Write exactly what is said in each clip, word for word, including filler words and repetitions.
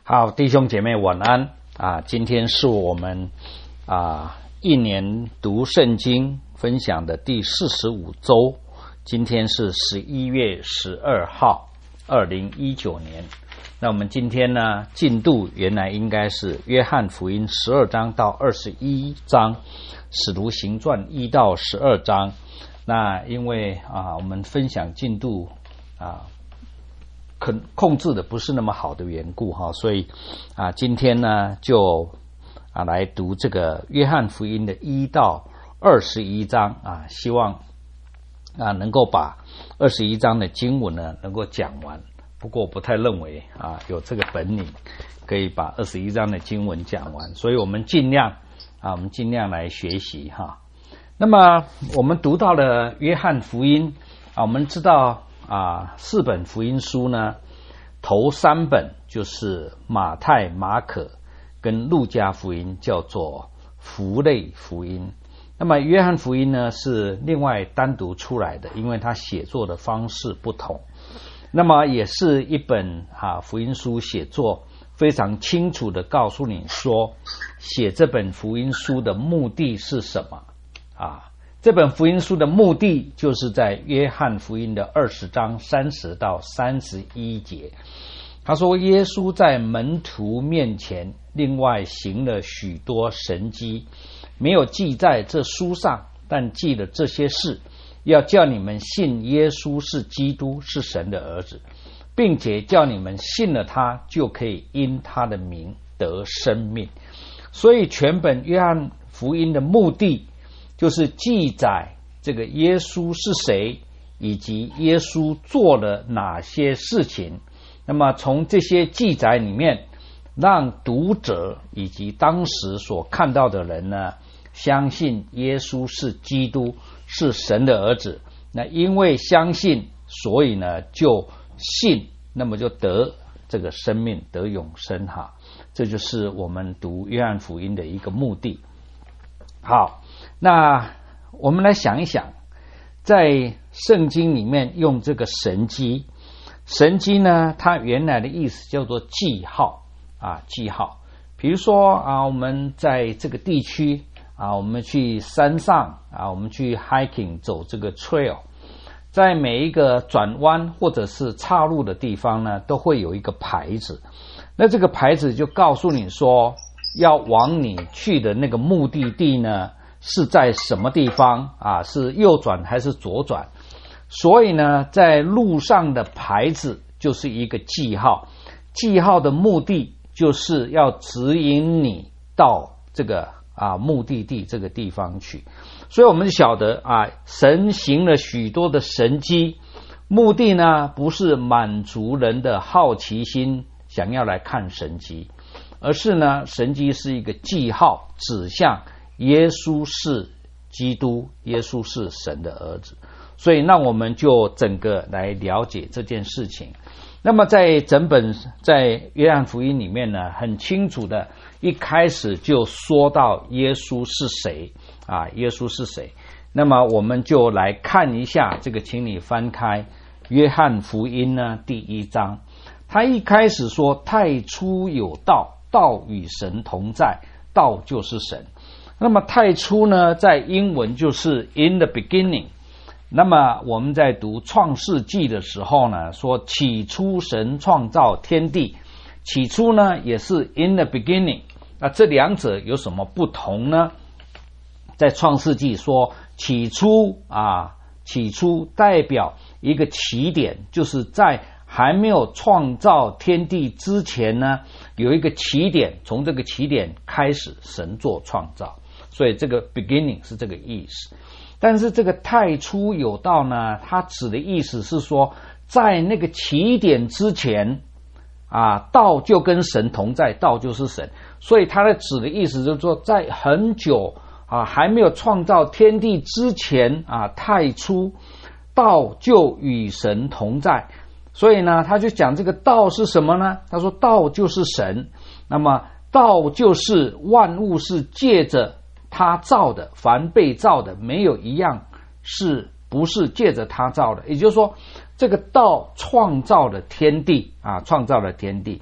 好，弟兄姐妹晚安啊！今天是我们啊一年读圣经分享的第四十五周，今天是十一月十二号，二零一九年。那我们今天呢，进度原来应该是约翰福音十二章到二十一章，使徒行传一到十二章。那因为啊，我们分享进度啊。控制的不是那么好的缘故哈，所以啊，今天呢就啊来读这个约翰福音的一到二十一章啊，希望啊能够把二十一章的经文呢能够讲完。不过我不太认为啊有这个本领可以把二十一章的经文讲完，所以我们尽量啊我们尽量来学习哈。那么我们读到了约翰福音啊，我们知道。啊，四本福音书呢，头三本就是马太、马可跟路加福音，叫做福类福音。那么约翰福音呢是另外单独出来的，因为他写作的方式不同。那么也是一本啊福音书写作非常清楚的告诉你说，写这本福音书的目的是什么啊？这本福音书的目的就是在约翰福音的二十章三十到三十一节，他说耶稣在门徒面前另外行了许多神迹，没有记在这书上，但记了这些事，要叫你们信耶稣是基督，是神的儿子，并且叫你们信了他，就可以因他的名得生命。所以全本约翰福音的目的就是记载这个耶稣是谁，以及耶稣做了哪些事情。那么从这些记载里面，让读者以及当时所看到的人呢，相信耶稣是基督，是神的儿子。那因为相信，所以呢就信，那么就得这个生命，得永生哈。这就是我们读约翰福音的一个目的。好，那我们来想一想，在圣经里面用这个神迹，神迹呢，它原来的意思叫做记号啊，记号。比如说啊，我们在这个地区啊，我们去山上啊，我们去 hiking 走这个 trail， 在每一个转弯或者是岔路的地方呢，都会有一个牌子。那这个牌子就告诉你说，要往你去的那个目的地呢，是在什么地方啊？是右转还是左转？所以呢，在路上的牌子就是一个记号，记号的目的就是要指引你到这个啊目的地这个地方去。所以我们就晓得啊，神行了许多的神迹，目的呢不是满足人的好奇心，想要来看神迹。而是呢，神迹是一个记号，指向耶稣是基督，耶稣是神的儿子。所以那我们就整个来了解这件事情。那么在整本在约翰福音里面呢，很清楚的一开始就说到耶稣是谁啊，耶稣是谁。那么我们就来看一下这个，请你翻开约翰福音呢第一章。他一开始说太初有道，道与神同在，道就是神。那么太初呢，在英文就是 in the beginning。 那么我们在读创世纪的时候呢，说起初神创造天地，起初呢也是 in the beginning。 那这两者有什么不同呢？在创世纪说起初啊，起初代表一个起点，就是在还没有创造天地之前呢，有一个起点，从这个起点开始神作创造，所以这个 beginning 是这个意思。但是这个太初有道呢，它指的意思是说，在那个起点之前啊，道就跟神同在，道就是神。所以它的指的意思就是说，在很久啊还没有创造天地之前啊，太初道就与神同在。所以呢，他就讲这个道是什么呢？他说道就是神。那么道就是万物是借着他造的，凡被造的没有一样是不是借着他造的。也就是说，这个道创造了天地啊，创造了天地。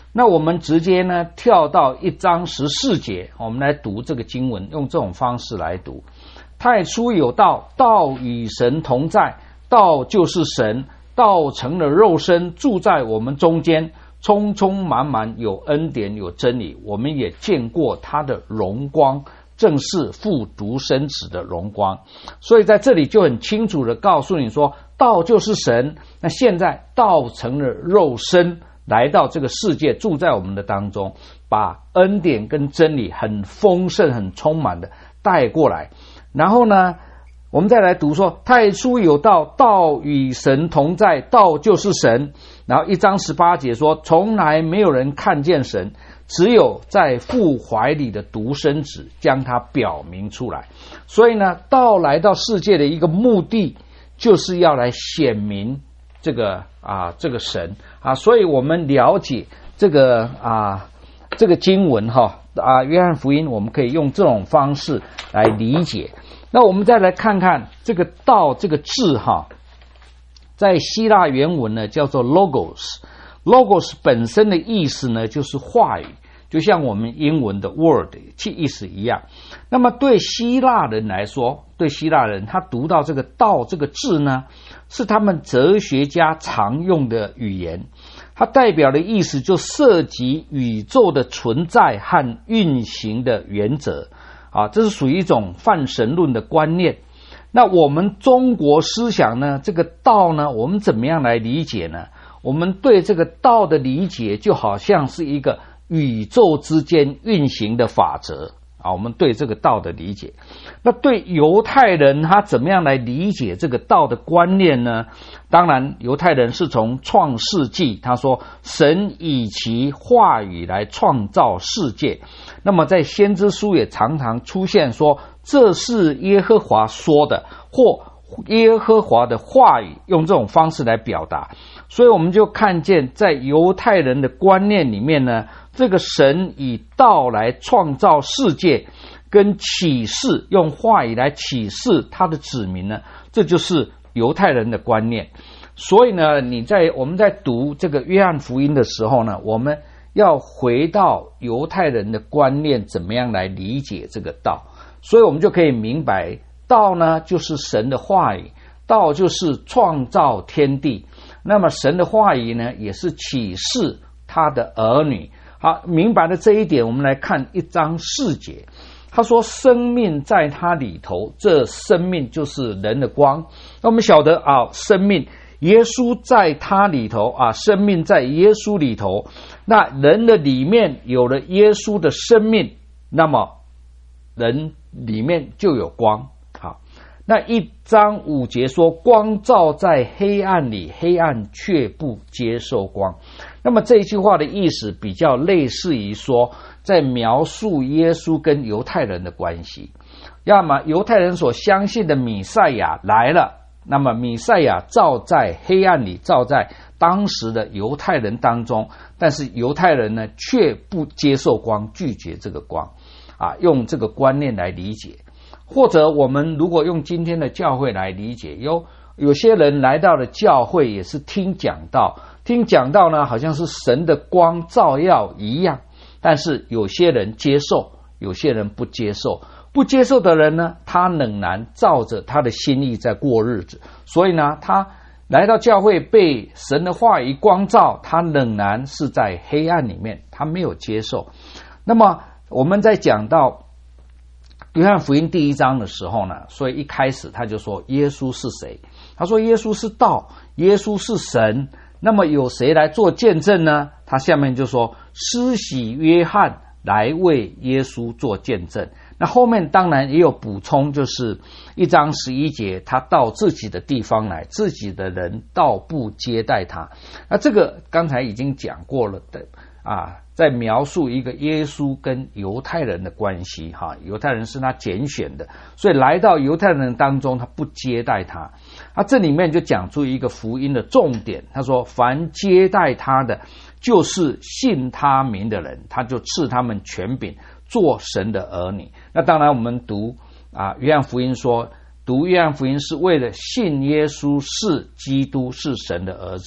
那我们直接呢跳到一章十四节，我们来读这个经文，用这种方式来读。太初有道，道与神同在，道就是神，道成了肉身，住在我们中间，充充满满有恩典有真理，我们也见过他的荣光，正是父独生子的荣光。所以在这里就很清楚的告诉你说，道就是神，那现在道成了肉身，来到这个世界，住在我们的当中，把恩典跟真理很丰盛很充满的带过来。然后呢我们再来读说，太初有道，道与神同在，道就是神。然后一章十八节说，从来没有人看见神，只有在父怀里的独生子将他表明出来。所以呢，道来到世界的一个目的，就是要来显明这个啊这个神啊。所以我们了解这个啊这个经文哈啊约翰福音，我们可以用这种方式来理解。那我们再来看看这个道这个字哈，在希腊原文呢叫做 logos， logos 本身的意思呢就是话语，就像我们英文的 word 其意思一样。那么对希腊人来说，对希腊人他读到这个道这个字呢，是他们哲学家常用的语言，它代表的意思就涉及宇宙的存在和运行的原则啊，这是属于一种泛神论的观念。那我们中国思想呢，这个道呢，我们怎么样来理解呢？我们对这个道的理解就好像是一个宇宙之间运行的法则啊，我们对这个道的理解。那对犹太人他怎么样来理解这个道的观念呢？当然犹太人是从创世纪，他说神以其话语来创造世界。那么在先知书也常常出现说，这是耶和华说的，或耶和华的话语，用这种方式来表达。所以我们就看见在犹太人的观念里面呢，这个神以道来创造世界，跟启示，用话语来启示他的子民呢，这就是犹太人的观念。所以呢，你在我们在读这个约翰福音的时候呢，我们要回到犹太人的观念，怎么样来理解这个道。所以我们就可以明白，道呢就是神的话语，道就是创造天地，那么神的话语呢也是启示他的儿女。好，明白了这一点，我们来看一章四节。他说生命在他里头，这生命就是人的光。那我们晓得啊，生命耶稣在他里头啊，生命在耶稣里头，那人的里面有了耶稣的生命，那么人里面就有光。好，那一章五节说，光照在黑暗里，黑暗却不接受光。那么这一句话的意思比较类似于说，在描述耶稣跟犹太人的关系。要么犹太人所相信的弥赛亚来了，那么弥赛亚照在黑暗里，照在当时的犹太人当中，但是犹太人呢却不接受光，拒绝这个光啊，用这个观念来理解。或者我们如果用今天的教会来理解，有有些人来到了教会也是听讲道，听讲道呢好像是神的光照耀一样，但是有些人接受，有些人不接受。不接受的人呢，他仍然照着他的心意在过日子，所以呢他来到教会被神的话语光照，他仍然是在黑暗里面，他没有接受。那么我们在讲到约翰福音第一章的时候呢，所以一开始他就说耶稣是谁？他说耶稣是道，耶稣是神。那么有谁来做见证呢？他下面就说施洗约翰来为耶稣做见证。那后面当然也有补充，就是一章十一节，他到自己的地方来，自己的人倒不接待他。那这个刚才已经讲过了的啊，在描述一个耶稣跟犹太人的关系哈，犹太人是他拣选的，所以来到犹太人当中，他不接待他。啊，这里面就讲出一个福音的重点，他说凡接待他的，就是信他名的人，他就赐他们权柄做神的儿女。那当然我们读啊约翰福音说，读约翰福音是为了信耶稣是基督，是神的儿子，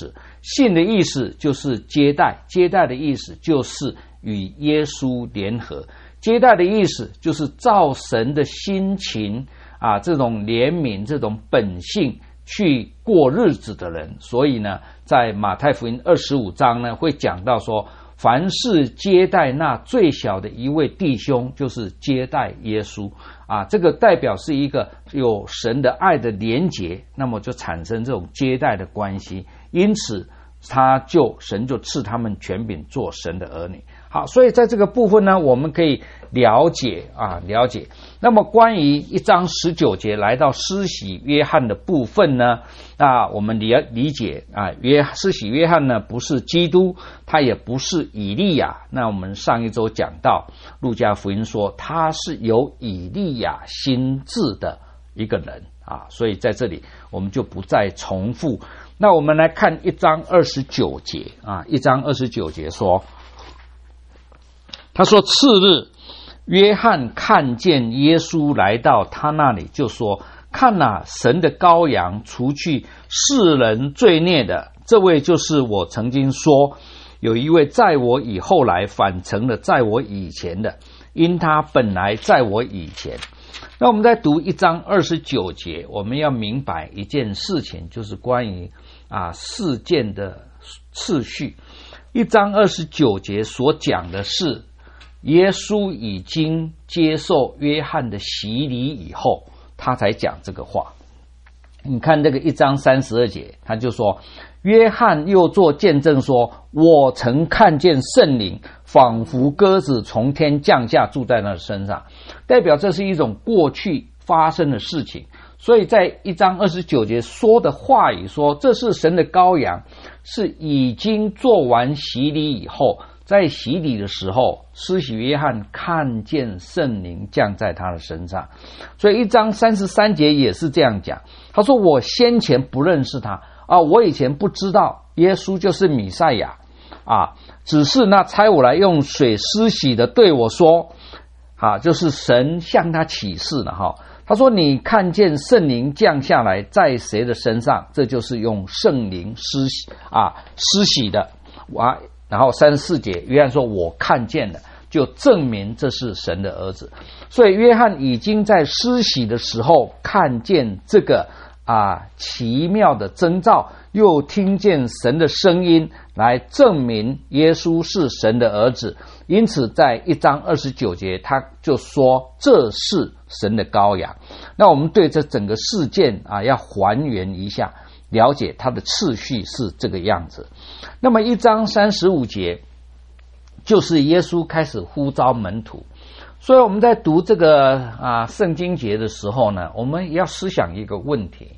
信的意思就是接待，接待的意思就是与耶稣联合，接待的意思就是照神的心情啊，这种怜悯，这种本性去过日子的人。所以呢，在马太福音二十五章呢，会讲到说，凡是接待那最小的一位弟兄，就是接待耶稣啊。这个代表是一个有神的爱的连结，那么就产生这种接待的关系。因此，他就神就赐他们权柄做神的儿女。好，所以在这个部分呢，我们可以了解啊，了解。那么关于一章十九节来到施洗约翰的部分呢，啊，我们理理解啊，约施洗约翰呢不是基督，他也不是以利亚。那我们上一周讲到路加福音说他是有以利亚心志的一个人啊，所以在这里我们就不再重复。那我们来看一章二十九节啊，一章二十九节说。他说次日，约翰看见耶稣来到他那里，就说：看哪，神的羔羊，除去世人罪孽的，这位就是我曾经说有一位在我以后来，反成了在我以前的，因他本来在我以前。那我们在读一章二十九节，我们要明白一件事情，就是关于啊事件的次序。一章二十九节所讲的是耶稣已经接受约翰的洗礼以后，他才讲这个话。你看这个一章三十二节，他就说，约翰又作见证说，我曾看见圣灵仿佛鸽子从天降下，住在那身上，代表这是一种过去发生的事情。所以在一章二十九节说的话语说，这是神的羔羊，是已经做完洗礼以后，在洗礼的时候，施洗约翰看见圣灵降在他的身上。所以一章三十三节也是这样讲，他说我先前不认识他啊，我以前不知道耶稣就是弥赛亚啊，只是那差我来用水施洗的对我说啊，就是神向他启示了哈。他说你看见圣灵降下来在谁的身上，这就是用圣灵施洗啊施洗的啊。然后三十四节，约翰说我看见了，就证明这是神的儿子。所以约翰已经在施洗的时候看见这个啊奇妙的征兆，又听见神的声音来证明耶稣是神的儿子。因此在一章二十九节他就说这是神的羔羊。那我们对这整个事件啊要还原一下，了解它的次序是这个样子。那么一章三十五节就是耶稣开始呼召门徒。所以我们在读这个啊圣经节的时候呢，我们要思想一个问题，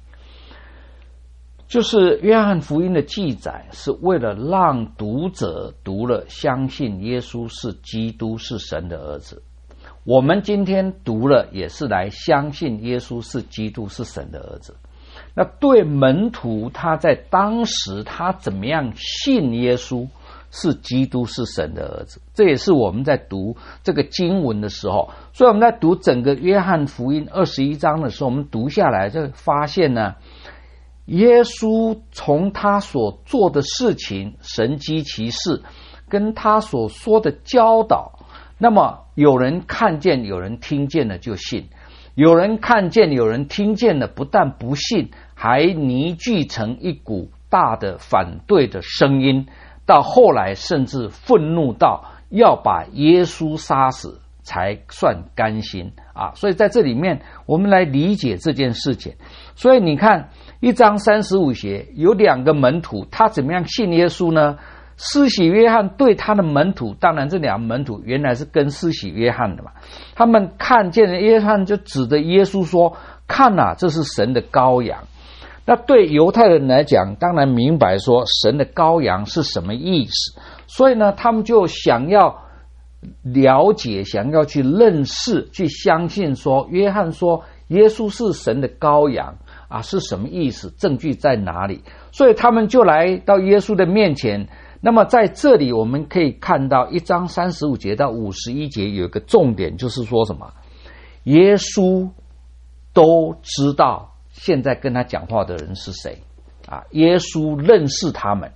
就是约翰福音的记载是为了让读者读了相信耶稣是基督，是神的儿子。我们今天读了也是来相信耶稣是基督，是神的儿子。那对门徒，他在当时他怎么样信耶稣是基督，是神的儿子，这也是我们在读这个经文的时候。所以我们在读整个约翰福音二十一章的时候，我们读下来就发现呢，耶稣从他所做的事情，神迹奇事，跟他所说的教导，那么有人看见，有人听见了就信，有人看见，有人听见了，不但不信，还凝聚成一股大的反对的声音，到后来甚至愤怒到要把耶稣杀死才算甘心啊！所以在这里面我们来理解这件事情。所以你看一章三十五节有两个门徒，他怎么样信耶稣呢？施洗约翰对他的门徒，当然这两个门徒原来是跟施洗约翰的嘛，他们看见了约翰就指着耶稣说，看啊，这是神的羔羊。那对犹太人来讲，当然明白说神的羔羊是什么意思，所以呢他们就想要了解，想要去认识，去相信说约翰说耶稣是神的羔羊啊，是什么意思，证据在哪里。所以他们就来到耶稣的面前。那么在这里我们可以看到一章三十五节到五十一节有一个重点，就是说什么，耶稣都知道现在跟他讲话的人是谁啊，耶稣认识他们。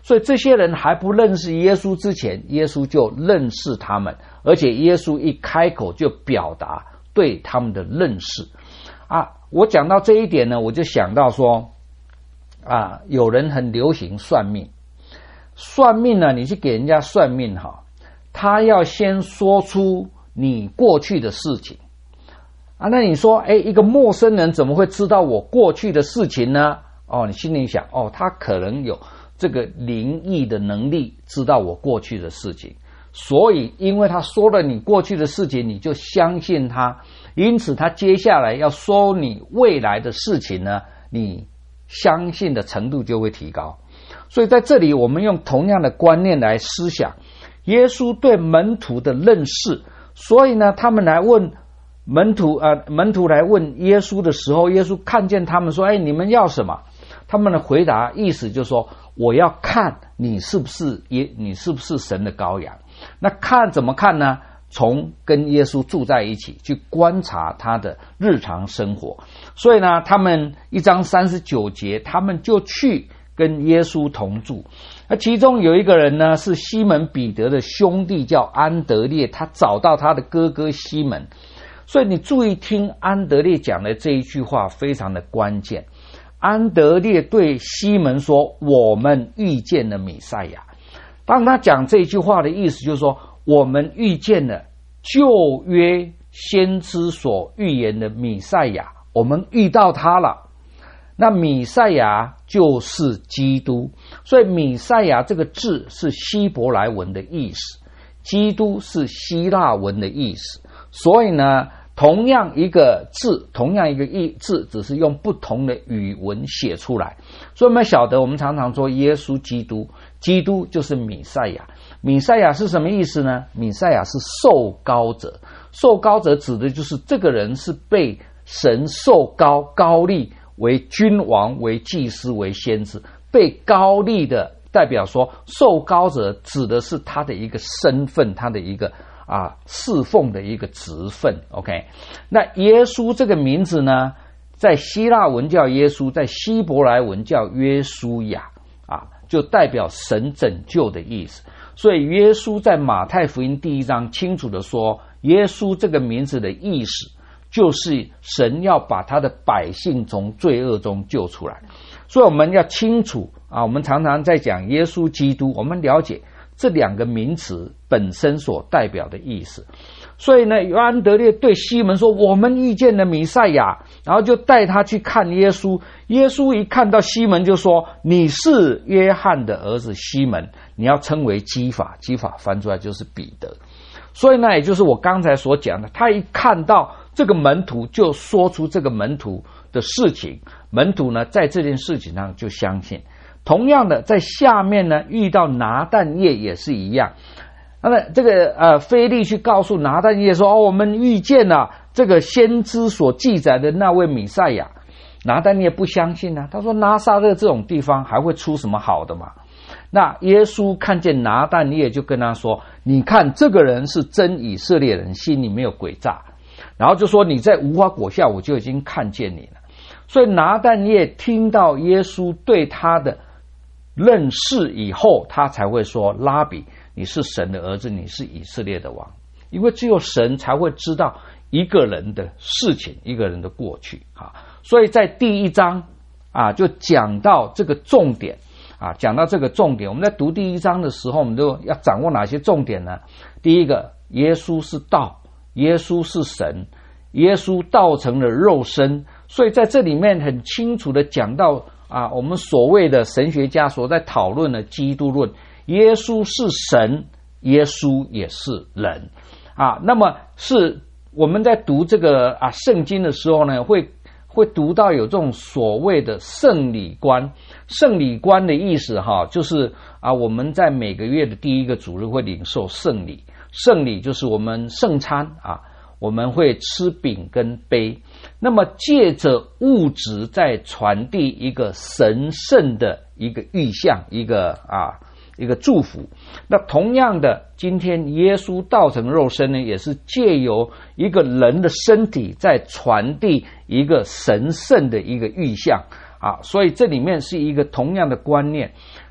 所以这些人还不认识耶稣之前，耶稣就认识他们，而且耶稣一开口就表达对他们的认识啊。我讲到这一点呢，我就想到说啊，有人很流行算命，算命呢，你去给人家算命哈，他要先说出你过去的事情啊。那你说，哎，一个陌生人怎么会知道我过去的事情呢？哦，你心里想，哦，他可能有这个灵异的能力，知道我过去的事情，所以因为他说了你过去的事情，你就相信他，因此他接下来要说你未来的事情呢，你相信的程度就会提高。所以在这里我们用同样的观念来思想耶稣对门徒的认识。所以呢，他们来问门徒呃，门徒来问耶稣的时候，耶稣看见他们说，哎，你们要什么？他们的回答意思就是说，我要看你是不是耶，你是不是神的羔羊。那看怎么看呢？从跟耶稣住在一起，去观察他的日常生活。所以呢，他们一章三十九节，他们就去跟耶稣同住。那其中有一个人呢，是西门彼得的兄弟，叫安德烈，他找到他的哥哥西门。所以你注意听安德烈讲的这一句话，非常的关键。安德烈对西门说，我们遇见了弥赛亚。当他讲这句话的意思就是说，我们遇见了旧约先知所预言的弥赛亚，我们遇到他了。那弥赛亚就是基督，所以弥赛亚这个字是希伯来文的意思，基督是希腊文的意思。所以呢，同样一个字，同样一个意字，只是用不同的语文写出来。所以我们晓得，我们常常说耶稣基督，基督就是弥赛亚。弥赛亚是什么意思呢？弥赛亚是受膏者，受膏者指的就是这个人是被神受膏膏立为君王、为祭司、为先知，被膏立的，代表说受膏者指的是他的一个身份，他的一个啊侍奉的一个职分。 OK， 那耶稣这个名字呢，在希腊文叫耶稣，在希伯来文叫约书亚啊，就代表神拯救的意思。所以耶稣在马太福音第一章清楚的说，耶稣这个名字的意思就是神要把他的百姓从罪恶中救出来。所以我们要清楚啊，我们常常在讲耶稣基督，我们了解这两个名词本身所代表的意思。所以呢，安德烈对西门说，我们遇见了弥赛亚，然后就带他去看耶稣。耶稣一看到西门就说，你是约翰的儿子西门，你要称为基法，基法翻出来就是彼得。所以呢，也就是我刚才所讲的，他一看到这个门徒就说出这个门徒的事情，门徒呢在这件事情上就相信。同样的，在下面呢遇到拿但业也是一样。那么这个呃，腓力去告诉拿但业说，哦，我们遇见了这个先知所记载的那位弥赛亚。拿但业不相信啊，他说拿撒勒这种地方还会出什么好的嘛？那耶稣看见拿但业就跟他说，你看这个人是真以色列人，心里没有诡诈。然后就说，你在无花果下我就已经看见你了。所以拿但业听到耶稣对他的认识以后，他才会说，拉比，你是神的儿子，你是以色列的王。因为只有神才会知道一个人的事情，一个人的过去啊。所以在第一章啊，就讲到这个重点啊，讲到这个重点。我们在读第一章的时候，我们都要掌握哪些重点呢？第一个，耶稣是道，耶稣是神，耶稣道成了肉身。所以在这里面很清楚的讲到啊，我们所谓的神学家所在讨论的基督论，耶稣是神，耶稣也是人啊。那么是我们在读这个啊圣经的时候呢，会会读到有这种所谓的圣礼观。圣礼观的意思哈，就是啊我们在每个月的第一个主日会领受圣礼。圣礼就是我们圣餐啊，我们会吃饼跟杯。那么借着物质在传递一个神圣的一个意象，一个啊一个祝福。那同样的，今天耶稣道成肉身呢，也是借由一个人的身体在传递一个神圣的一个意象啊。所以这里面是一个同样的观念。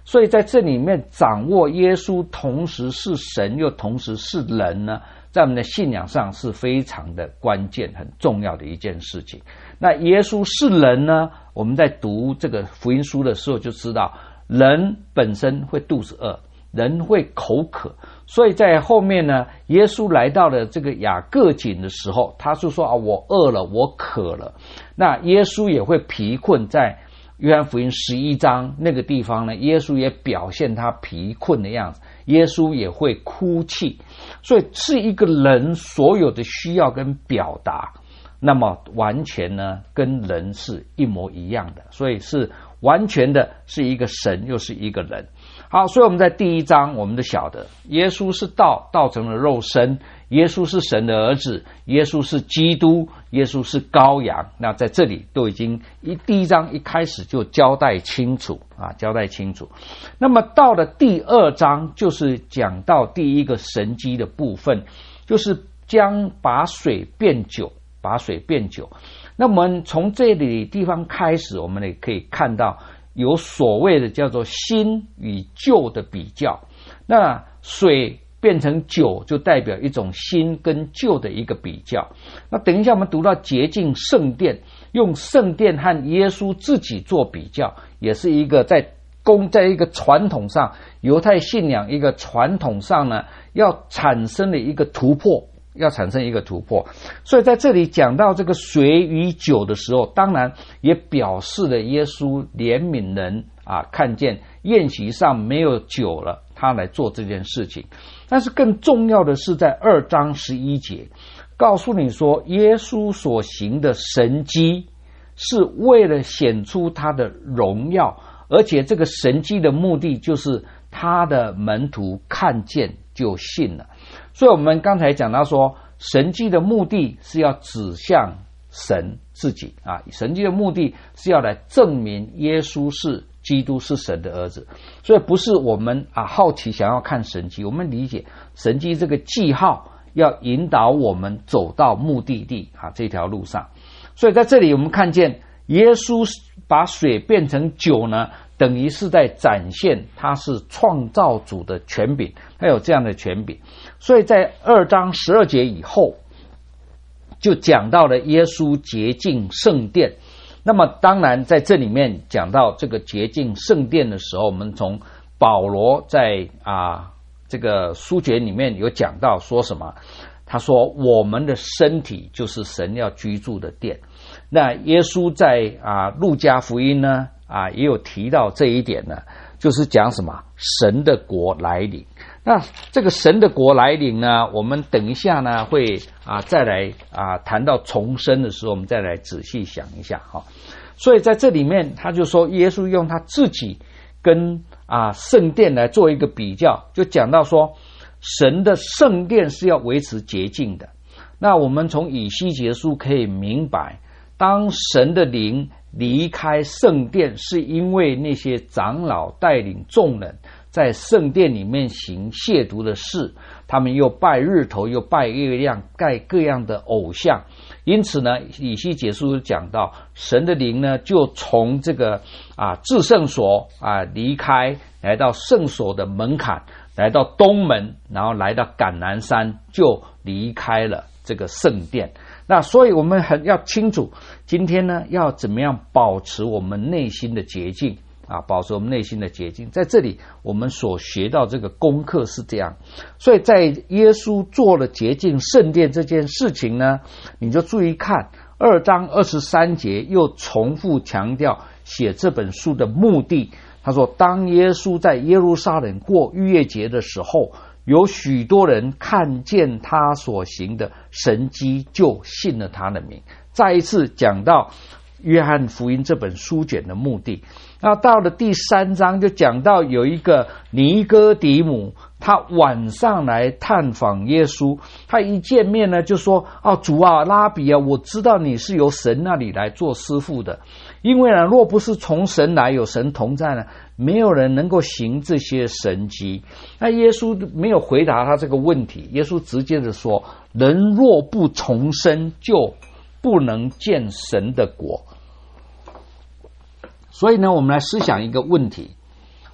所以在这里面掌握耶稣同时是神又同时是人呢，在我们的信仰上是非常的关键很重要的一件事情。那耶稣是人呢，我们在读这个福音书的时候就知道，人本身会肚子饿，人会口渴，所以在后面呢，耶稣来到了这个雅各井的时候，他就说啊，我饿了，我渴了。那耶稣也会疲困，在约翰福音十一章那个地方呢，耶稣也表现他疲困的样子，耶稣也会哭泣，所以是一个人所有的需要跟表达，那么完全呢跟人是一模一样的，所以是完全的是一个神又是一个人。好，所以我们在第一章我们都晓得耶稣是道，道成了肉身，耶稣是神的儿子，耶稣是基督，耶稣是羔羊。那在这里都已经一第一章一开始就交代清楚啊，交代清楚。那么到了第二章就是讲到第一个神迹的部分，就是将把水变酒，把水变酒。那我们从这里地方开始，我们也可以看到有所谓的叫做新与旧的比较。那水变成酒就代表一种新跟旧的一个比较。那等一下我们读到洁净圣殿，用圣殿和耶稣自己做比较，也是一个在公在一个传统上，犹太信仰一个传统上呢，要产生的一个突破，要产生一个突破。所以在这里讲到这个水与酒的时候，当然也表示了耶稣怜悯人啊，看见宴席上没有酒了，他来做这件事情。但是更重要的是在二章十一节告诉你说，耶稣所行的神迹是为了显出他的荣耀，而且这个神迹的目的就是他的门徒看见就信了。所以我们刚才讲到说，神迹的目的是要指向神自己啊，神迹的目的是要来证明耶稣是基督，是神的儿子。所以不是我们啊好奇想要看神迹，我们理解神迹这个记号要引导我们走到目的地啊这条路上。所以在这里我们看见耶稣把水变成酒呢，等于是在展现他是创造主的权柄，他有这样的权柄。所以在二章十二节以后就讲到了耶稣洁净圣殿。那么当然在这里面讲到这个洁净圣殿的时候，我们从保罗在啊这个书卷里面有讲到说什么，他说我们的身体就是神要居住的殿。那耶稣在啊路加福音呢啊也有提到这一点呢，就是讲什么神的国来临。那这个神的国来临呢，我们等一下呢会啊再来啊谈到重生的时候，我们再来仔细想一下哈。所以在这里面他就说耶稣用他自己跟啊圣殿来做一个比较，就讲到说神的圣殿是要维持洁净的。那我们从以西结书可以明白，当神的灵离开圣殿，是因为那些长老带领众人在圣殿里面行亵渎的事，他们又拜日头，又拜月亮，拜各样的偶像。因此呢，以西结书讲到神的灵呢就从这个啊至圣所啊离开，来到圣所的门槛，来到东门，然后来到橄榄山，就离开了这个圣殿。那所以我们很要清楚，今天呢要怎么样保持我们内心的洁净啊，保持我们内心的洁净。在这里我们所学到这个功课是这样。所以在耶稣做了洁净圣殿这件事情呢，你就注意看二章二十三节又重复强调写这本书的目的。他说当耶稣在耶路撒冷过逾越节的时候，有许多人看见他所行的神迹，就信了他的名。再一次讲到约翰福音这本书卷的目的。那到了第三章就讲到有一个尼哥底母，他晚上来探访耶稣，他一见面呢就说哦，主啊，拉比啊，我知道你是由神那里来做师傅的，因为呢若不是从神来，有神同在呢，没有人能够行这些神迹。那耶稣没有回答他这个问题，耶稣直接的说，人若不重生，就不能见神的国。所以呢，我们来思想一个问题，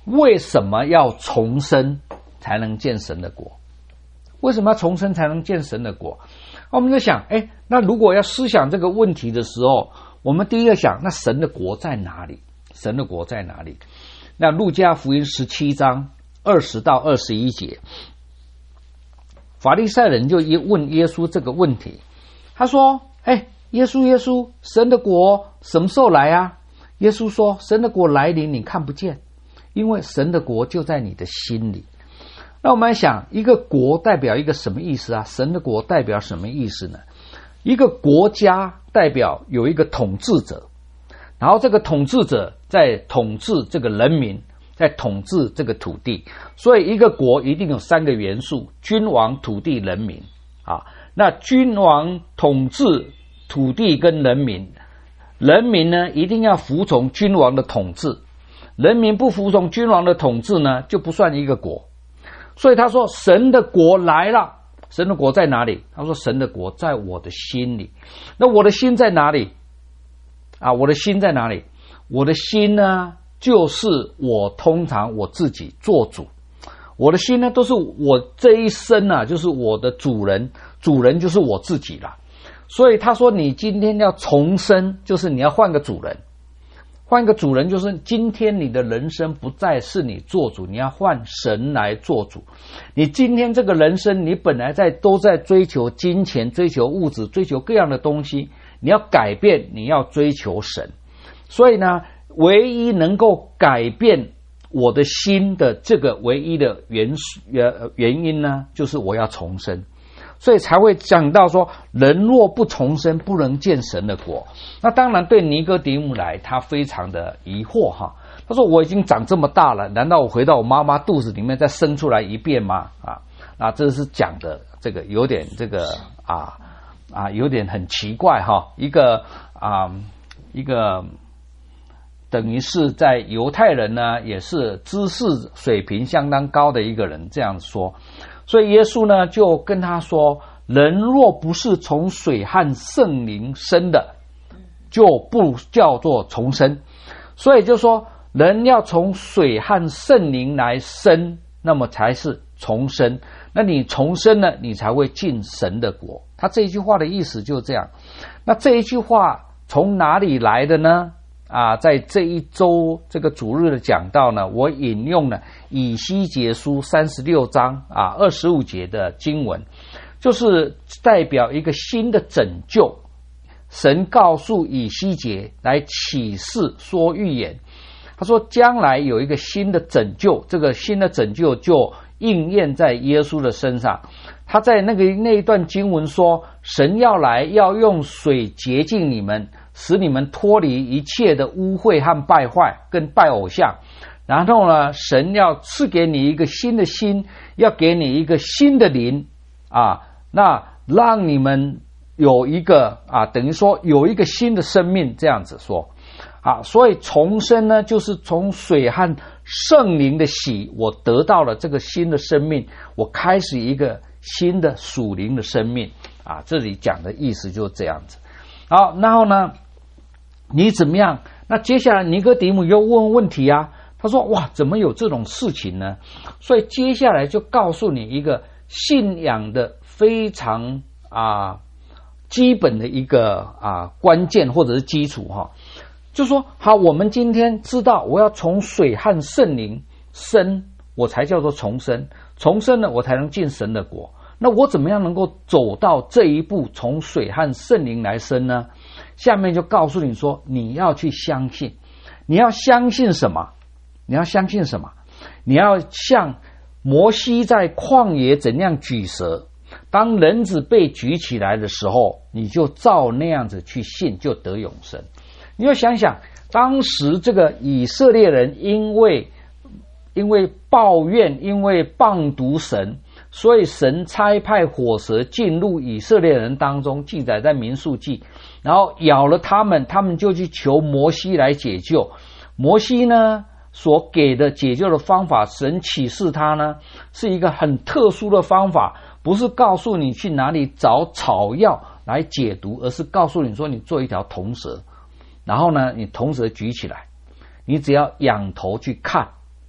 为什么要重生才能见神的国？为什么要重生才能见神的国？我们就想，哎，那如果要思想这个问题的时候，我们第一个想，那神的国在哪里？神的国在哪里？那路加福音十七章二十到二十一节，法利赛人就问耶稣这个问题，他说，哎，耶稣耶稣，神的国什么时候来啊？耶稣说，神的国来临你看不见，因为神的国就在你的心里。那我们来想，一个国代表一个什么意思啊？神的国代表什么意思呢？一个国家代表有一个统治者，然后这个统治者在统治这个人民，在统治这个土地。所以一个国一定有三个元素：君王、土地、人民啊。那君王统治土地跟人民，人民呢一定要服从君王的统治，人民不服从君王的统治呢，就不算一个国。所以他说神的国来了，神的国在哪里？他说神的国在我的心里。那我的心在哪里啊？我的心在哪里？我的心呢，就是我通常我自己做主。我的心呢，都是我这一生啊，就是我的主人，主人就是我自己啦。所以他说你今天要重生，就是你要换个主人。换一个主人，就是今天你的人生不再是你做主，你要换神来做主。你今天这个人生，你本来在都在追求金钱、追求物质、追求各样的东西，你要改变，你要追求神。所以呢，唯一能够改变我的心的这个唯一的原原因呢，就是我要重生。所以才会讲到说，人若不重生，不能见神的国。那当然对尼哥底母来，他非常的疑惑哈。他说我已经长这么大了，难道我回到我妈妈肚子里面再生出来一遍吗？啊，那这是讲的这个有点这个啊啊有点很奇怪哈。一个啊一个等于是在犹太人呢，也是知识水平相当高的一个人这样说。所以耶稣呢就跟他说，人若不是从水和圣灵生的，就不叫做重生。所以就说人要从水和圣灵来生，那么才是重生。那你重生了，你才会进神的国。他这一句话的意思就是这样。那这一句话从哪里来的呢？啊，在这一周这个主日的讲道呢，我引用了以西结书三十六章啊二十五节的经文，就是代表一个新的拯救。神告诉以西结来启示说预言，他说将来有一个新的拯救，这个新的拯救就应验在耶稣的身上。他在那个那一段经文说，神要来要用水洁净你们，使你们脱离一切的污秽和败坏跟拜偶像。然后呢，神要赐给你一个新的心，要给你一个新的灵啊，那让你们有一个啊，等于说有一个新的生命，这样子说啊。所以重生呢，就是从水和圣灵的洗，我得到了这个新的生命，我开始一个新的属灵的生命啊。这里讲的意思就是这样子。好，然后呢，你怎么样？那接下来尼哥底母又问问题啊，他说哇，怎么有这种事情呢？所以接下来就告诉你一个信仰的非常啊基本的一个啊关键或者是基础哈。就说好，我们今天知道我要从水和圣灵生，我才叫做重生，重生了我才能进神的国。那我怎么样能够走到这一步，从水和圣灵来生呢？下面就告诉你说，你要去相信。你要相信什么？你要相信什么？你要像摩西在旷野怎样举蛇，当人子被举起来的时候，你就照那样子去信，就得永生。你要想想，当时这个以色列人因为因为抱怨，因为谤读神，所以神差派火蛇进入以色列人当中，记载在民数记，然后咬了他们，他们就去求摩西来解救。摩西呢所给的解救的方法，神启示他呢是一个很特殊的方法，不是告诉你去哪里找草药来解毒，而是告诉你说，你做一条铜蛇，然后呢你铜蛇举起来，你只要仰头去看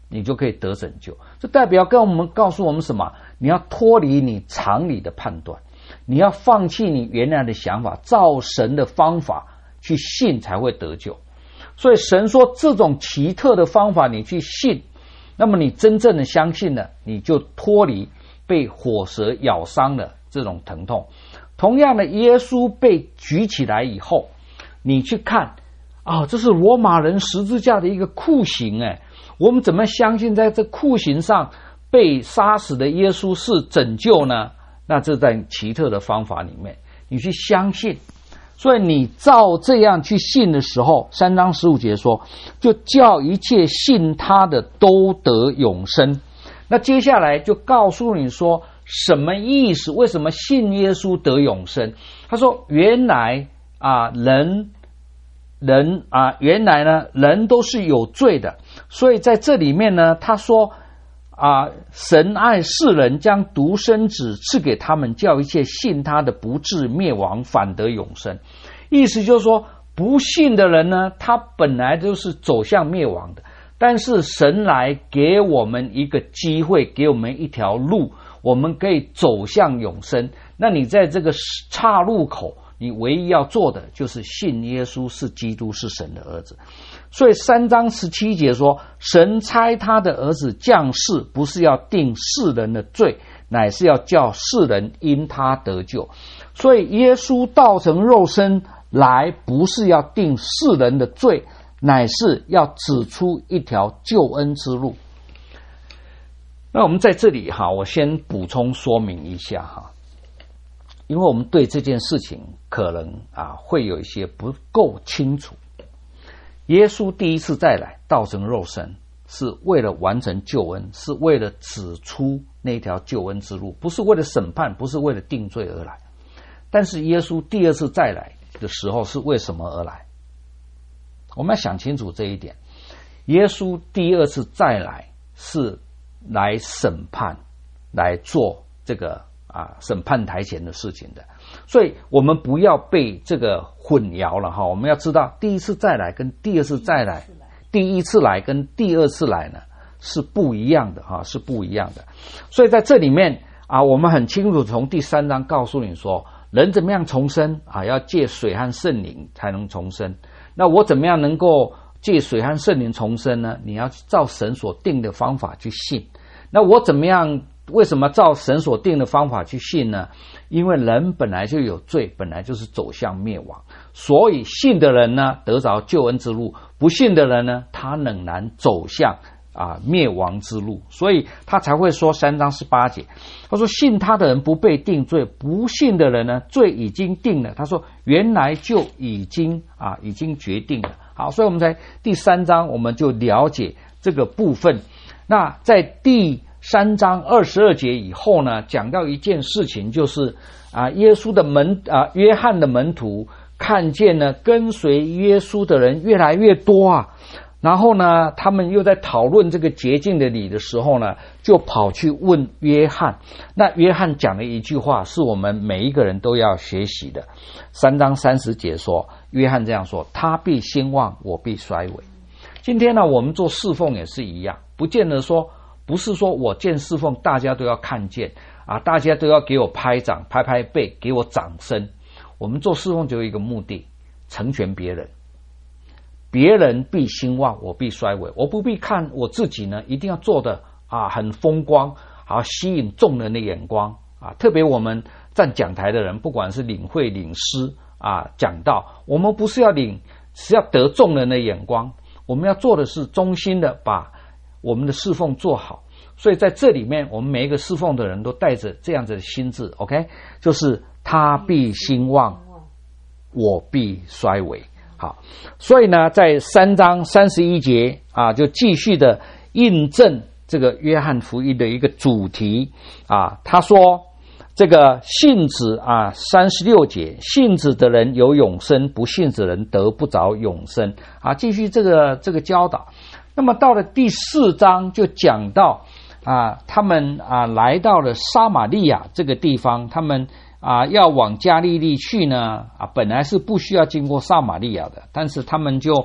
你就可以得拯救。这代表跟我们告诉我们什么？你要脱离你常理的判断，你要放弃你原来的想法，照神的方法去信才会得救。所以神说这种奇特的方法你去信，那么你真正的相信了，你就脱离被火蛇咬伤的这种疼痛。同样的，耶稣被举起来以后，你去看啊、哦，这是罗马人十字架的一个酷刑，哎，我们怎么相信在这酷刑上被杀死的耶稣是拯救呢？那这在奇特的方法里面，你去相信。所以你照这样去信的时候，三章十五节说，就叫一切信他的都得永生。那接下来就告诉你说什么意思？为什么信耶稣得永生？他说原来啊，人人啊，原来呢，人都是有罪的。所以在这里面呢，他说啊，神爱世人，将独生子赐给他们，叫一切信他的不至灭亡，反得永生。意思就是说，不信的人呢，他本来就是走向灭亡的，但是神来给我们一个机会，给我们一条路，我们可以走向永生。那你在这个岔路口，你唯一要做的就是信耶稣是基督，是神的儿子。所以三章十七节说，神差他的儿子降世，不是要定世人的罪，乃是要叫世人因他得救。所以耶稣道成肉身来，不是要定世人的罪，乃是要指出一条救恩之路。那我们在这里哈，我先补充说明一下哈，因为我们对这件事情可能啊会有一些不够清楚。耶稣第一次再来道成肉身，是为了完成救恩，是为了指出那条救恩之路，不是为了审判，不是为了定罪而来。但是耶稣第二次再来的时候是为什么而来？我们要想清楚这一点。耶稣第二次再来是来审判，来做这个啊审判台前的事情的。所以我们不要被这个混淆了哈。我们要知道，第一次再来跟第二次再来，第一次来跟第二次来呢是不一样的哈，是不一样的。所以在这里面啊，我们很清楚从第三章告诉你说，人怎么样重生啊？要借水和圣灵才能重生。那我怎么样能够借水和圣灵重生呢？你要照神所定的方法去信。那我怎么样？为什么照神所定的方法去信呢？因为人本来就有罪，本来就是走向灭亡，所以信的人呢得着救恩之路，不信的人呢他仍然走向啊灭亡之路。所以他才会说三章十八节，他说信他的人不被定罪，不信的人呢罪已经定了。他说原来就已经啊已经决定了。好，所以我们在第三章我们就了解这个部分。那在第三章二十二节以后呢，讲到一件事情，就是啊，耶稣的门啊，约翰的门徒看见呢，跟随耶稣的人越来越多啊，然后呢，他们又在讨论这个洁净的礼的时候呢，就跑去问约翰。那约翰讲了一句话，是我们每一个人都要学习的。三章三十节说，约翰这样说：他必兴旺，我必衰微。今天呢，我们做侍奉也是一样，不见得说。不是说我见侍奉大家都要看见啊，大家都要给我拍掌拍拍背给我掌声。我们做侍奉就有一个目的，成全别人。别人必兴旺，我必衰微。我不必看我自己呢，一定要做的啊很风光，好吸引众人的眼光啊。特别我们站讲台的人，不管是领会领诗啊讲道，我们不是要领，是要得众人的眼光。我们要做的是忠心的把我们的侍奉做好。所以在这里面，我们每一个侍奉的人都带着这样子的心智 OK， 就是他必兴旺，我必衰微。好，所以呢在三章三十一节啊，就继续的印证这个约翰福音的一个主题啊。他说这个信子啊，三十六节，信子的人有永生，不信子的人得不着永生啊。继续这个这个教导。那么到了第四章就讲到啊，他们啊来到了撒玛利亚这个地方，他们啊要往加利利去呢啊，本来是不需要经过撒玛利亚的，但是他们就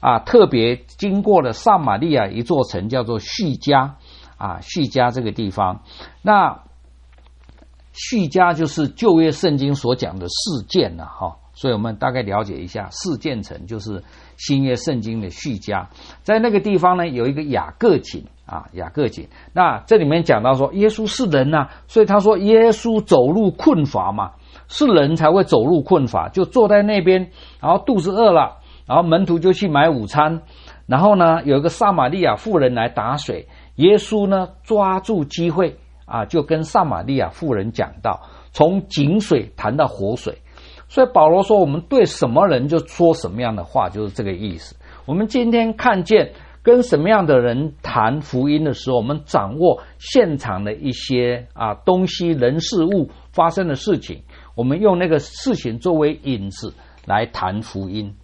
啊，特别经过了撒玛利亚一座城叫做叙加啊，叙加这个地方。那叙加就是旧约圣经所讲的示剑了哈，所以我们大概了解一下，示剑城就是新约圣经的叙加。在那个地方呢，有一个雅各井啊，雅各井。那这里面讲到说，耶稣是人啊，所以他说耶稣走路困乏嘛，是人才会走路困乏，就坐在那边，然后肚子饿了，然后门徒就去买午餐，然后呢，有一个撒玛利亚妇人来打水，耶稣呢抓住机会啊，就跟撒玛利亚妇人讲道，从井水谈到活水。所以保罗说，我们对什么人就说什么样的话，就是这个意思。我们今天看见跟什么样的人谈福音的时候，我们掌握现场的一些啊东西、人、事物发生的事情，我们用那个事情作为引子来谈福音。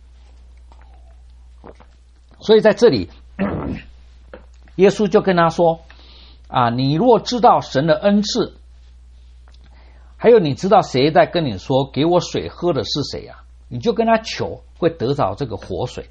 所以在这里，耶稣就跟他说啊，你若知道神的恩赐，还有你知道谁在跟你说给我水喝的是谁啊，你就跟他求，会得着这个活水。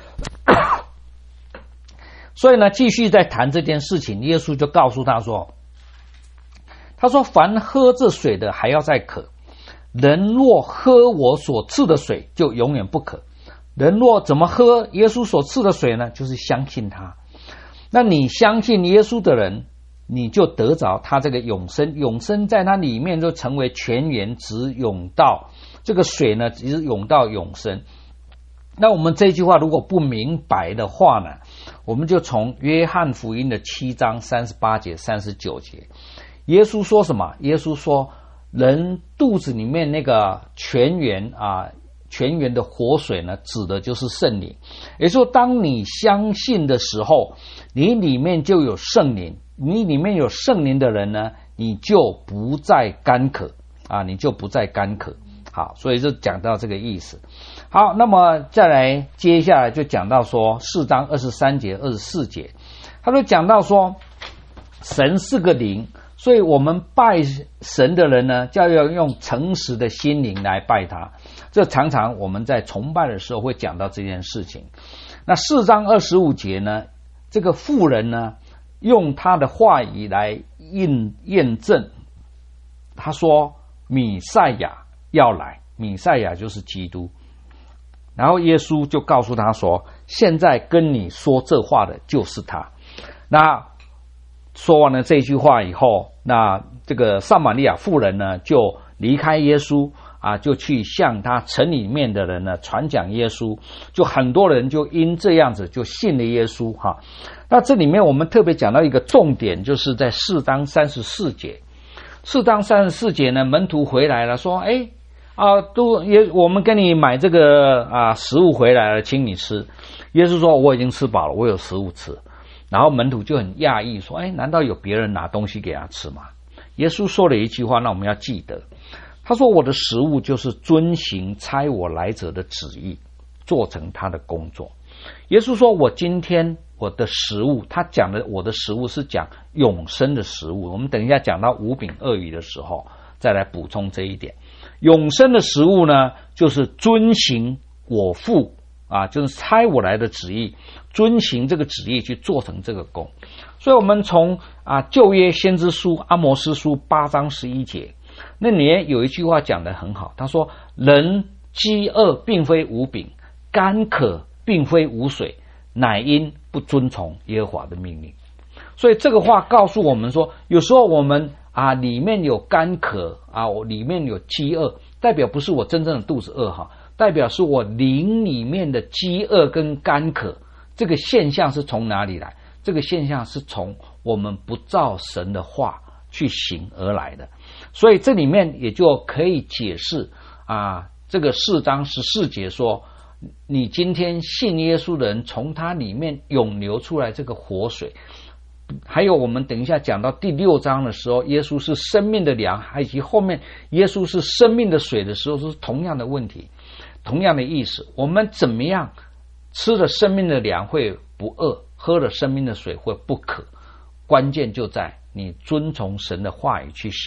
所以呢，继续在谈这件事情，耶稣就告诉他说，他说凡喝这水的还要再渴，人若喝我所赐的水，就永远不渴。人若怎么喝耶稣所赐的水呢？就是相信他。那你相信耶稣的人，你就得着他这个永生，永生在他里面就成为泉源，直涌到这个水呢，直涌到永生。那我们这句话如果不明白的话呢，我们就从约翰福音的七章三十八节、三十九节，耶稣说什么？耶稣说，人肚子里面那个泉源啊，泉源的活水呢，指的就是圣灵。也就是说，当你相信的时候，你里面就有圣灵。你里面有圣灵的人呢，你就不再干渴啊，你就不再干渴。好，所以就讲到这个意思。好，那么再来接下来就讲到说四章二十三节、二十四节，他就讲到说神是个灵，所以我们拜神的人呢，就要用诚实的心灵来拜他。这常常我们在崇拜的时候会讲到这件事情。那四章二十五节呢，这个妇人呢，用他的话语来印验证，他说弥赛亚要来，弥赛亚就是基督。然后耶稣就告诉他说，现在跟你说这话的就是他。那说完了这句话以后，那这个撒玛利亚妇人呢，就离开耶稣啊，就去向他城里面的人呢传讲耶稣，就很多人就因这样子就信了耶稣哈。那这里面我们特别讲到一个重点，就是在四章三十四节。四章三十四节呢，门徒回来了，说：“哎啊，都也我们跟你买这个啊食物回来了，请你吃。”耶稣说：“我已经吃饱了，我有食物吃。”然后门徒就很讶异说：“哎，难道有别人拿东西给他吃吗？”耶稣说了一句话，那我们要记得。他说：“我的食物就是遵行差我来者的旨意，做成他的工作。”耶稣说：“我今天我的食物，他讲的我的食物是讲永生的食物。我们等一下讲到五饼二鱼的时候，再来补充这一点。永生的食物呢，就是遵行我父啊，就是差我来的旨意，遵行这个旨意去做成这个工。所以，我们从啊旧约先知书阿摩司书八章十一节。”那里面有一句话讲得很好，他说：“人饥饿并非无饼，干渴并非无水，乃因不遵从耶和华的命令。”所以这个话告诉我们说，有时候我们啊里面有干渴啊，我里面有饥饿，代表不是我真正的肚子饿哈，代表是我灵里面的饥饿跟干渴。这个现象是从哪里来？这个现象是从我们不照神的话去行而来的。所以这里面也就可以解释啊，这个四章十四节说，你今天信耶稣的人，从他里面涌流出来这个活水。还有我们等一下讲到第六章的时候，耶稣是生命的粮，以及后面耶稣是生命的水的时候，是同样的问题，同样的意思。我们怎么样吃了生命的粮会不饿，喝了生命的水会不渴？关键就在你遵从神的话语去行，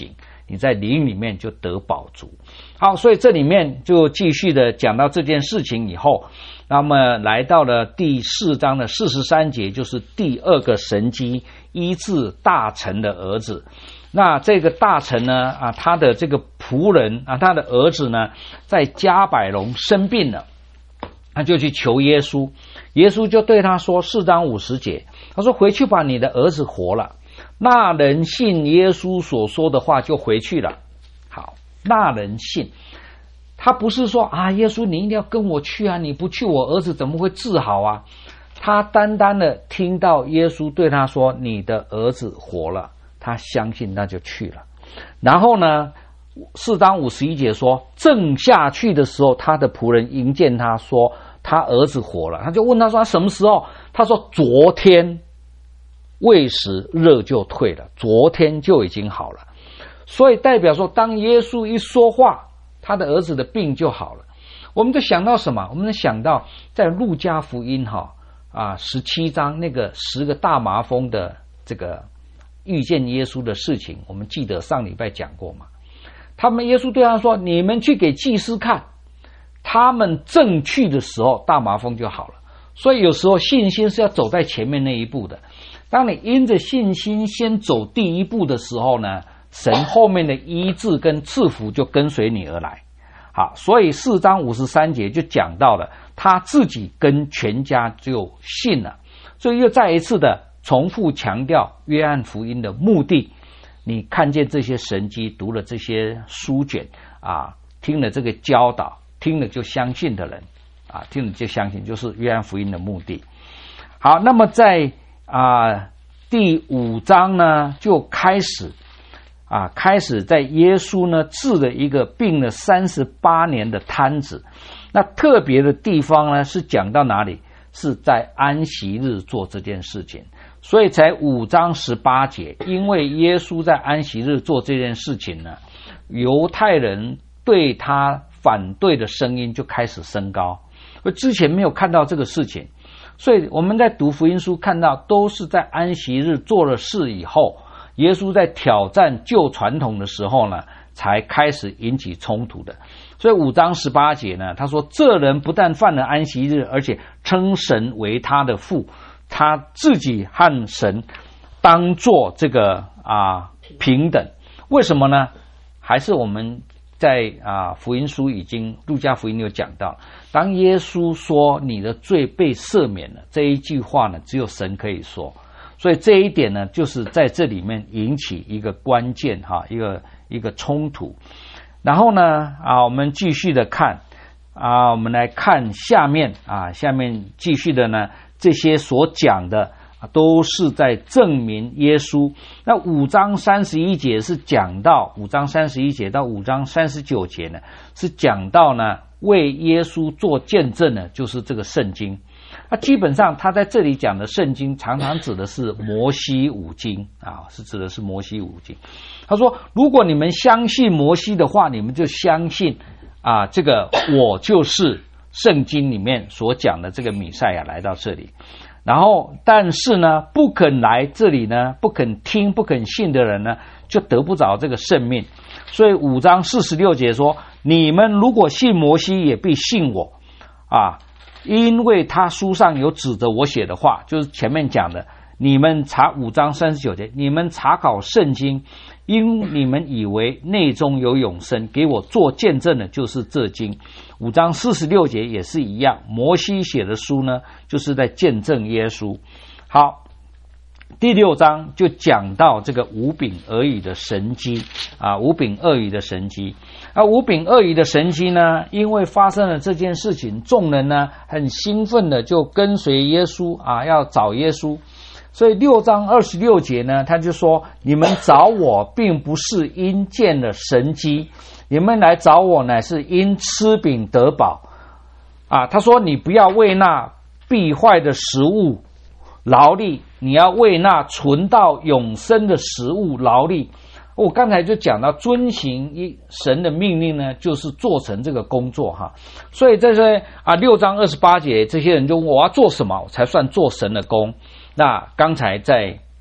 你在灵里面就得饱足。好，所以这里面就继续的讲到这件事情以后，那么来到了第四章的四十三节，就是第二个神迹，医治大臣的儿子。那这个大臣呢，啊，他的这个仆人啊，他的儿子呢，在加百农生病了，他就去求耶稣，耶稣就对他说，四章五十节，他说回去把你的儿子活了。那人信耶稣所说的话，就回去了。好，那人信，他不是说啊，耶稣你一定要跟我去啊，你不去我儿子怎么会治好啊？他单单的听到耶稣对他说，你的儿子活了，他相信，那就去了。然后呢，四章五十一节说，正下去的时候，他的仆人迎见他说，他儿子活了。他就问他说，什么时候？他说，昨天未时热就退了，昨天就已经好了。所以代表说，当耶稣一说话，他的儿子的病就好了。我们就想到什么？我们就想到在路加福音哈啊十七章那个十个大麻风的这个遇见耶稣的事情，我们记得上礼拜讲过嘛。他们耶稣对他说，你们去给祭司看，他们正去的时候，大麻风就好了。所以有时候信心是要走在前面那一步的。当你因着信心先走第一步的时候呢，神后面的医治跟赐福就跟随你而来。好，所以四章五十三节就讲到了他自己跟全家就信了。所以又再一次的重复强调约翰福音的目的。你看见这些神迹，读了这些书卷啊，听了这个教导，听了就相信的人啊，听了就相信，就是约翰福音的目的。好，那么在啊第五章呢，就开始啊开始在耶稣呢治了一个病了三十八年的瘫子。那特别的地方呢是讲到哪里？是在安息日做这件事情。所以才五章十八节，因为耶稣在安息日做这件事情呢，犹太人对他反对的声音就开始升高。而之前没有看到这个事情，所以我们在读福音书看到，都是在安息日做了事以后，耶稣在挑战旧传统的时候呢，才开始引起冲突的。所以五章十八节呢，他说，这人不但犯了安息日，而且称神为他的父，他自己和神当作这个啊平等。为什么呢？还是我们在啊福音书已经路加福音有讲到，当耶稣说你的罪被赦免了这一句话呢，只有神可以说。所以这一点呢，就是在这里面引起一个关键哈，一个一个冲突。然后呢啊，我们继续的看啊，我们来看下面啊，下面继续的呢，这些所讲的都是在证明耶稣。那五章三十一节是讲到五章三十一节到五章三十九节呢，是讲到呢为耶稣做见证呢，就是这个圣经。那基本上他在这里讲的圣经，常常指的是摩西五经啊，是指的是摩西五经。他说，如果你们相信摩西的话，你们就相信啊，这个我就是圣经里面所讲的这个弥赛亚来到这里。然后但是呢，不肯来这里呢，不肯听不肯信的人呢，就得不着这个圣命。所以五章四十六节说，你们如果信摩西，也必信我啊，因为他书上有指着我写的话，就是前面讲的，你们查五章三十九节，你们查考圣经，因你们以为内中有永生，给我做见证的就是这经。五章四十六节也是一样，摩西写的书呢，就是在见证耶稣。好，第六章就讲到这个五饼二鱼的神迹啊，五饼二鱼的神迹。啊，五饼二鱼的神迹呢，因为发生了这件事情，众人呢很兴奋的就跟随耶稣啊，要找耶稣。所以六章二十六节呢，他就说，你们找我并不是因见了神迹，你们来找我乃是因吃饼得饱啊。他说，你不要为那必坏的食物劳力，你要为那存到永生的食物劳力。我刚才就讲到，遵行一神的命令呢，就是做成这个工作哈。所以这些啊六章二十八节，这些人就问我要做什么才算做神的工？那刚才在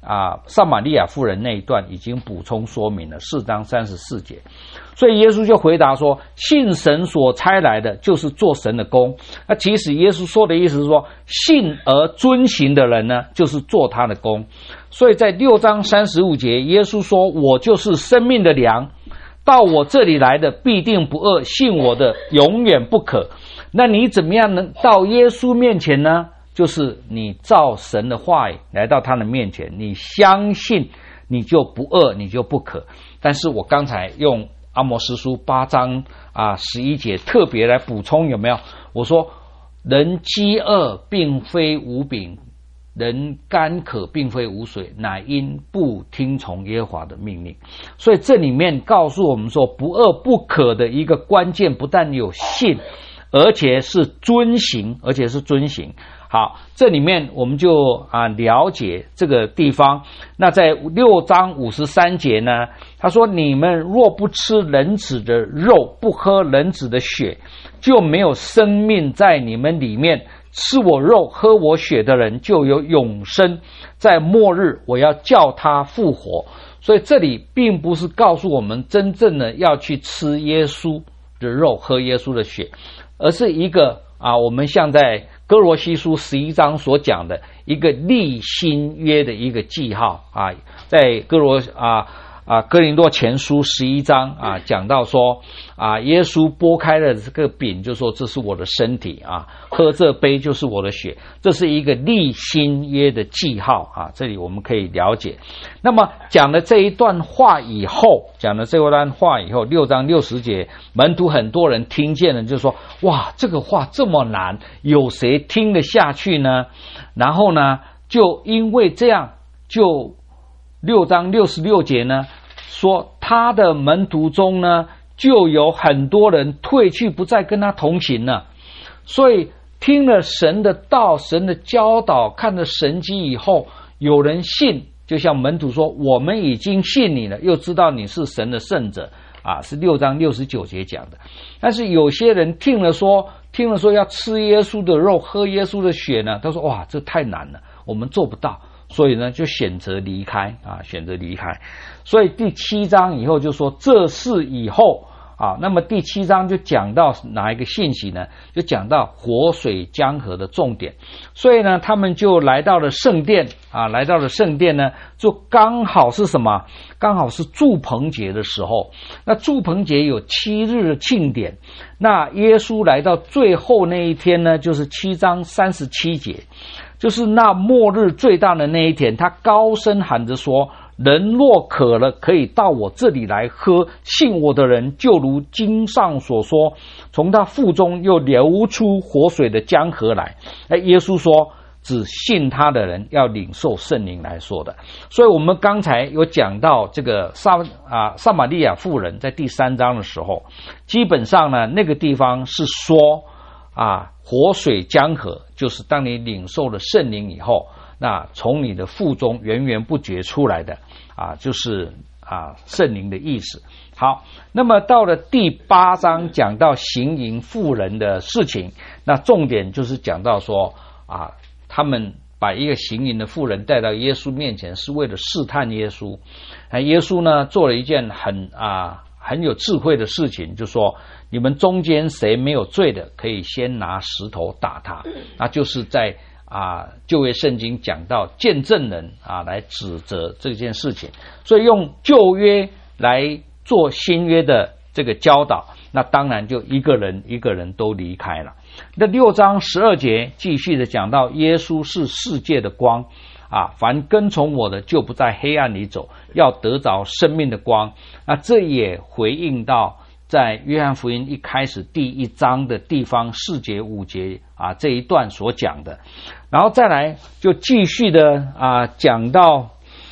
啊撒玛利亚妇人那一段已经补充说明了，四章三十四节。所以耶稣就回答说，信神所差来的就是做神的工。那其实耶稣说的意思是说，信而遵行的人呢，就是做他的工。所以在六章三十五节，耶稣说，我就是生命的粮，到我这里来的必定不饿，信我的永远不渴。那你怎么样能到耶稣面前呢？就是你照神的话语来到他的面前，你相信，你就不饿，你就不渴。但是我刚才用阿摩司书八章啊十一节特别来补充，有没有？我说人饥饿并非无饼，人干渴并非无水，乃因不听从耶和华的命令。所以这里面告诉我们说，不饿不渴的一个关键，不但有信，而且是遵行，而且是遵行。好，这里面我们就啊了解这个地方。那在六章五十三节呢，他说：你们若不吃人子的肉，不喝人子的血，就没有生命在你们里面。吃我肉喝我血的人就有永生，在末日我要叫他复活。所以这里并不是告诉我们真正的要去吃耶稣的肉喝耶稣的血，而是一个啊我们像在哥罗西书十一章所讲的一个立新约的一个记号啊，在哥罗啊啊哥林多前书十一章啊讲到说啊，耶稣拨开了这个饼，就说这是我的身体啊，喝这杯就是我的血，这是一个立新约的记号啊，这里我们可以了解。那么讲了这一段话以后，讲了这一段话以后，六章六十节，门徒很多人听见了，就说哇，这个话这么难，有谁听得下去呢？然后呢，就因为这样，就六章六十六节呢，说他的门徒中呢，就有很多人退去，不再跟他同行了。所以听了神的道，神的教导，看了神迹以后，有人信，就像门徒说，我们已经信你了，又知道你是神的圣者啊，是六章六十九节讲的。但是有些人听了说听了说要吃耶稣的肉喝耶稣的血呢，他说哇，这太难了，我们做不到，所以呢就选择离开啊，选择离开。所以第七章以后就说这事以后啊，那么第七章就讲到哪一个信息呢？就讲到活水江河的重点。所以呢，他们就来到了圣殿啊，来到了圣殿呢，就刚好是什么？刚好是住棚节的时候。那住棚节有七日的庆典，那耶稣来到最后那一天呢，就是七章三十七节，就是那末日最大的那一天，他高声喊着说，人若渴了，可以到我这里来喝，信我的人就如经上所说，从他腹中又流出活水的江河来。耶稣说只信他的人要领受圣灵来说的。所以我们刚才有讲到这个撒啊撒玛利亚妇人，在第三章的时候，基本上呢那个地方是说啊活水江河，就是当你领受了圣灵以后，那从你的腹中源源不绝出来的啊，就是啊圣灵的意思。好，那么到了第八章讲到行淫妇人的事情，那重点就是讲到说啊，他们把一个行淫的妇人带到耶稣面前，是为了试探耶稣。那耶稣呢做了一件很啊很有智慧的事情，就说你们中间谁没有罪的，可以先拿石头打他。那就是在啊，旧约圣经讲到见证人啊来指责这件事情，所以用旧约来做新约的这个教导，那当然就一个人一个人都离开了。那六章十二节继续的讲到耶稣是世界的光啊，凡跟从我的就不在黑暗里走，要得着生命的光。那这也回应到在约翰福音一开始第一章的地方四节五节啊这一段所讲的。然后再来就继续的啊讲到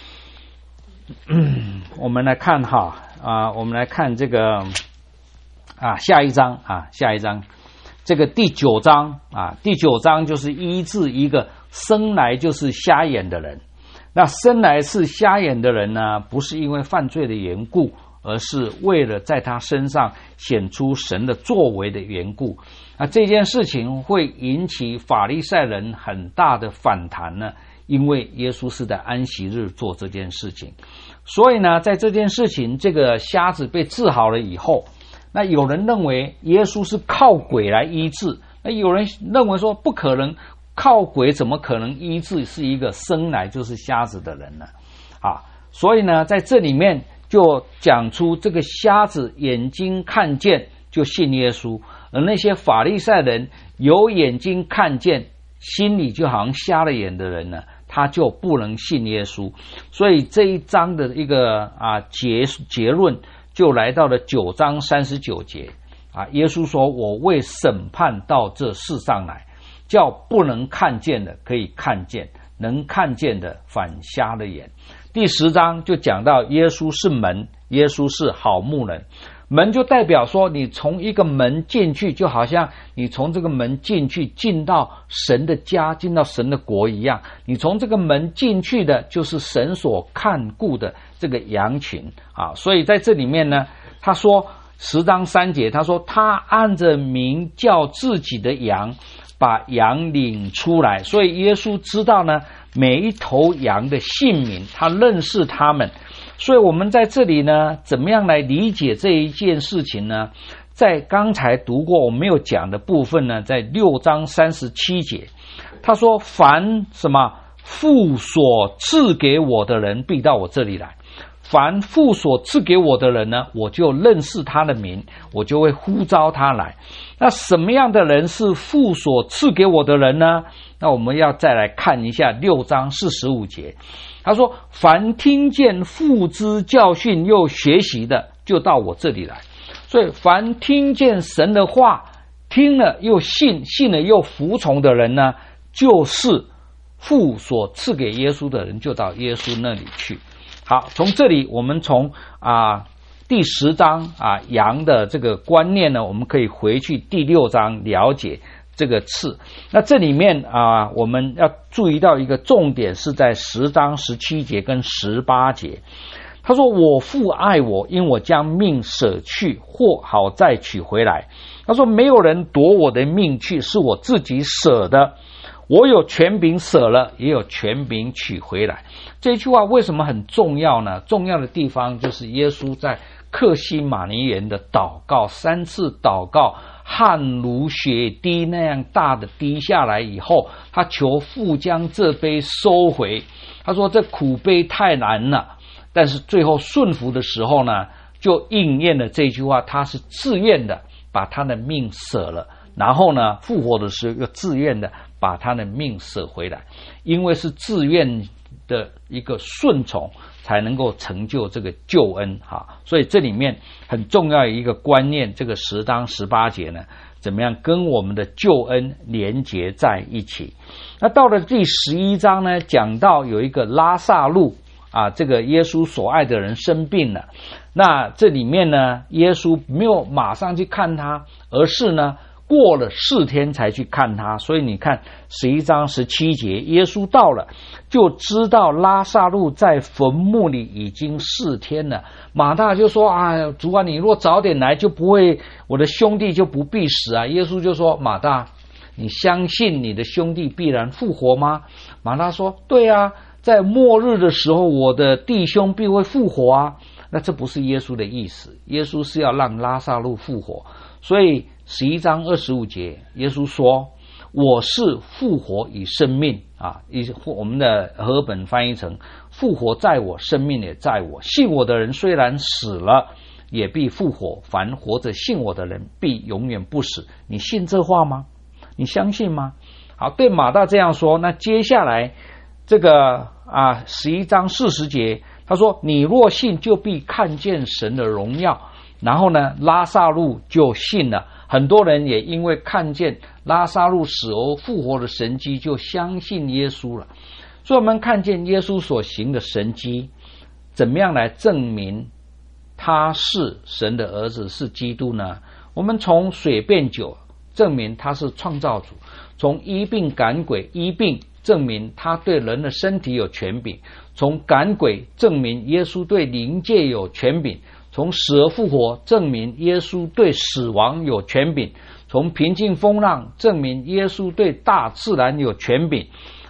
嗯我们来看哈啊我们来看这个啊下一章啊下一章这个第九章啊第九章就是医治一个生来就是瞎眼的人。那生来是瞎眼的人呢，不是因为犯罪的缘故，而是为了在他身上显出神的作为的缘故。那这件事情会引起法利赛人很大的反弹呢， 因为耶稣是在安息日做这件事情。所以呢，在这件事情，这个瞎子被治好了以后，那有人认为耶稣是靠鬼来医治，那有人认为说不可能，靠鬼怎么可能医治是一个生来就是瞎子的人呢？啊，所以呢，在这里面就讲出这个瞎子眼睛看见就信耶稣，而那些法利赛人有眼睛看见，心里就好像瞎了眼的人呢，他就不能信耶稣。所以这一章的一个啊结结论就来到了九章三十九节啊，耶稣说：“我为审判到这世上来，叫不能看见的可以看见，能看见的反瞎了眼。”第十章就讲到耶稣是门，耶稣是好牧人。门就代表说，你从一个门进去，就好像你从这个门进去，进到神的家，进到神的国一样。你从这个门进去的，就是神所看顾的这个羊群啊。所以在这里面呢，他说十章三节，他说他按着名叫自己的羊，把羊领出来。所以耶稣知道呢，每一头羊的姓名，他认识他们。所以我们在这里呢，怎么样来理解这一件事情呢？在刚才读过我没有讲的部分呢，在六章三十七节，他说：“凡什么父所赐给我的人，必到我这里来。凡父所赐给我的人呢，我就认识他的名，我就会呼召他来。那什么样的人是父所赐给我的人呢？那我们要再来看一下六章四十五节。他说：凡听见父之教训又学习的，就到我这里来。所以凡听见神的话，听了又信，信了又服从的人呢，就是父所赐给耶稣的人，就到耶稣那里去。好，从这里我们从啊第十章啊羊的这个观念呢，我们可以回去第六章了解这个次。那这里面啊，我们要注意到一个重点，是在十章十七节跟十八节。他说：我父爱我，因我将命舍去，或好再取回来。他说：没有人夺我的命去，是我自己舍的。我有权柄舍了，也有权柄取回来。这句话为什么很重要呢？重要的地方就是耶稣在客西马尼园的祷告，三次祷告，汗如血滴那样大的滴下来以后，他求父将这杯收回。他说这苦杯太难了，但是最后顺服的时候呢，就应验了这句话，他是自愿的把他的命舍了，然后呢复活的时候又自愿的把他的命舍回来，因为是自愿的一个顺从才能够成就这个救恩哈。所以这里面很重要的一个观念，这个十章十八节呢，怎么样跟我们的救恩连结在一起。那到了第十一章呢，讲到有一个拉撒路啊，这个耶稣所爱的人生病了。那这里面呢，耶稣没有马上去看他，而是呢过了四天才去看他。所以你看十一章十七节，耶稣到了，就知道拉撒路在坟墓里已经四天了。马大就说：啊，主啊，你若早点来，就不会，我的兄弟就不必死啊。耶稣就说：马大，你相信你的兄弟必然复活吗？马大说：对啊，在末日的时候，我的弟兄必会复活啊。那这不是耶稣的意思，耶稣是要让拉撒路复活。所以十一章二十五节，耶稣说：我是复活与生命啊，我们的和合本翻译成复活在我，生命也在我。信我的人虽然死了，也必复活，凡活着信我的人必永远不死。你信这话吗？你相信吗？好，对马大这样说。那接下来这个啊十一章四十节，他说：你若信，就必看见神的荣耀。然后呢，拉撒路就信了。很多人也因为看见拉撒路死而复活的神迹，就相信耶稣了。所以我们看见耶稣所行的神迹，怎么样来证明他是神的儿子，是基督呢？我们从水变酒证明他是创造主，从医病赶鬼医病证明他对人的身体有权柄，从赶鬼证明耶稣对灵界有权柄，从死而复活证明耶稣对死亡有权柄，从平静风浪证明耶稣对大自然有权柄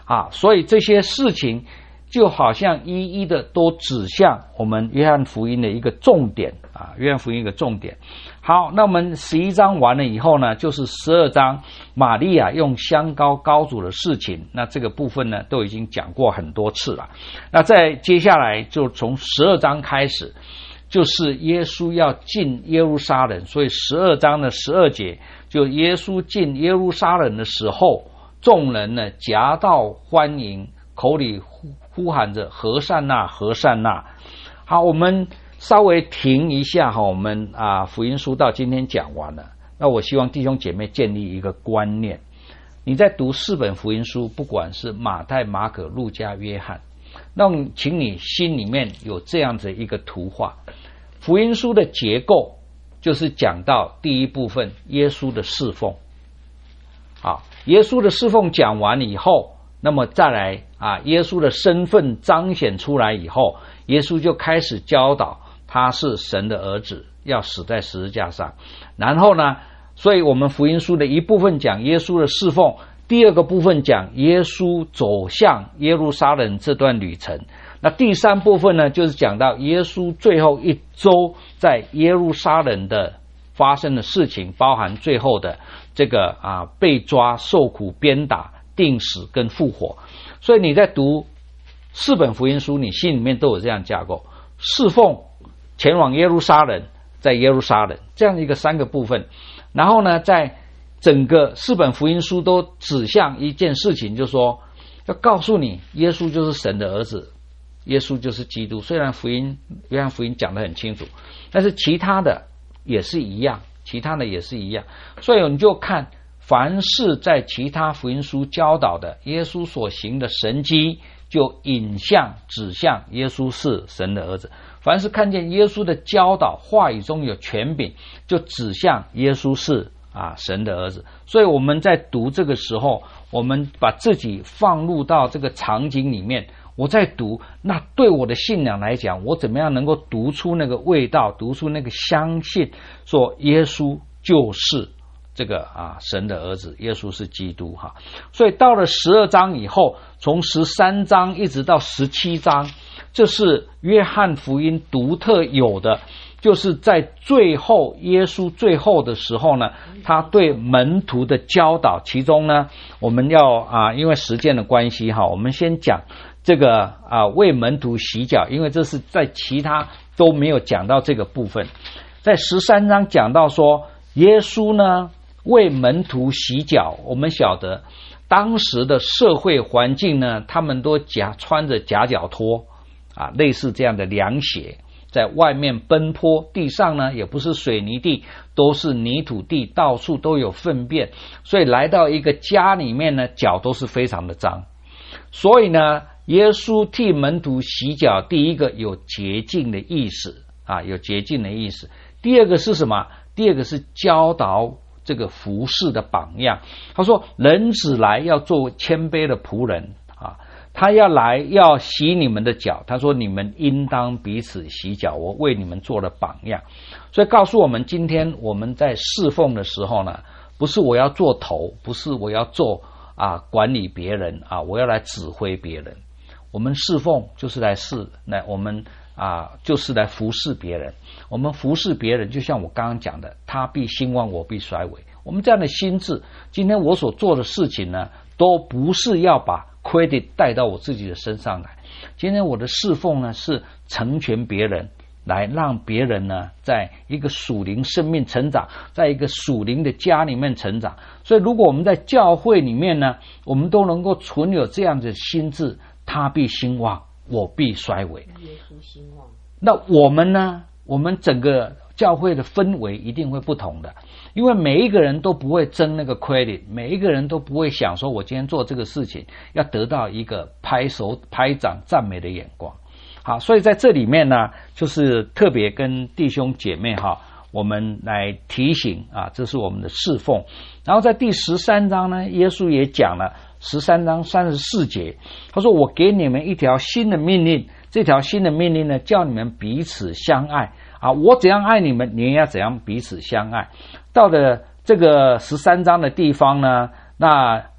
啊，所以这些事情就好像一一的都指向我们约翰福音的一个重点啊，约翰福音一个重点。好，那我们十一章完了以后呢，就是十二章玛利亚用香膏膏主的事情，那这个部分呢都已经讲过很多次了。那再接下来就从十二章开始，就是耶稣要进耶路撒冷，所以十二章的十二节，就耶稣进耶路撒冷的时候，众人呢夹道欢迎，口里呼呼喊着和散那和散那。好，我们稍微停一下哈，我们啊福音书到今天讲完了，那我希望弟兄姐妹建立一个观念，你在读四本福音书，不管是马太、马可、路加、约翰，那请你心里面有这样子一个图画。福音书的结构就是讲到第一部分耶稣的侍奉，好，耶稣的侍奉讲完以后，那么再来啊，耶稣的身份彰显出来以后，耶稣就开始教导他是神的儿子，要死在十字架上。然后呢，所以我们福音书的一部分讲耶稣的侍奉，第二个部分讲耶稣走向耶路撒冷这段旅程。那第三部分呢，就是讲到耶稣最后一周在耶路撒冷的发生的事情，包含最后的这个啊被抓、受苦、鞭打、钉死跟复活。所以你在读四本福音书，你心里面都有这样架构：侍奉、前往耶路撒冷、在耶路撒冷这样一个三个部分。然后呢，在整个四本福音书都指向一件事情，就是说要告诉你，耶稣就是神的儿子，耶稣就是基督。虽然福音约翰福音讲得很清楚，但是其他的也是一样，其他的也是一样。所以你就看，凡是在其他福音书教导的耶稣所行的神迹，就引向指向耶稣是神的儿子。凡是看见耶稣的教导话语中有权柄，就指向耶稣是啊神的儿子。所以我们在读这个时候，我们把自己放入到这个场景里面，我在读，那对我的信仰来讲，我怎么样能够读出那个味道，读出那个相信，说耶稣就是这个啊神的儿子，耶稣是基督哈。所以到了十二章以后，从十三章一直到十七章，这是约翰福音独特有的，就是在最后耶稣最后的时候呢，他对门徒的教导，其中呢我们要啊因为时间的关系哈，我们先讲这个啊为门徒洗脚，因为这是在其他都没有讲到这个部分。在十三章讲到说耶稣呢为门徒洗脚，我们晓得当时的社会环境呢，他们都夹穿着夹脚拖啊，类似这样的凉鞋，在外面奔波，地上呢也不是水泥地，都是泥土地，到处都有粪便，所以来到一个家里面呢，脚都是非常的脏。所以呢，耶稣替门徒洗脚，第一个有洁净的意思啊，有洁净的意思。第二个是什么？第二个是教导这个服侍的榜样。他说人子来要做谦卑的仆人啊，他要来要洗你们的脚，他说你们应当彼此洗脚，我为你们做了榜样。所以告诉我们，今天我们在侍奉的时候呢，不是我要做头，不是我要做啊管理别人啊，我要来指挥别人。我们侍奉就是来侍来我们啊就是来服侍别人。我们服侍别人，就像我刚刚讲的，他必兴旺，我必衰微。我们这样的心智，今天我所做的事情呢，都不是要把 credit 带到我自己的身上来。今天我的侍奉呢，是成全别人，来让别人呢，在一个属灵生命成长，在一个属灵的家里面成长。所以如果我们在教会里面呢，我们都能够存有这样的心智，他必兴旺，我必衰微。 耶稣兴旺。 那我们呢？我们整个教会的氛围一定会不同的，因为每一个人都不会争那个 credit， 每一个人都不会想说我今天做这个事情要得到一个拍手拍掌赞美的眼光。好，所以在这里面呢，就是特别跟弟兄姐妹哈，我们来提醒啊，这是我们的侍奉。然后在第十三章呢，耶稣也讲了，十三章三十四节，他说我给你们一条新的命令，这条新的命令呢，叫你们彼此相爱啊！我怎样爱你们，你也要怎样彼此相爱。到了这个十三章的地方呢，那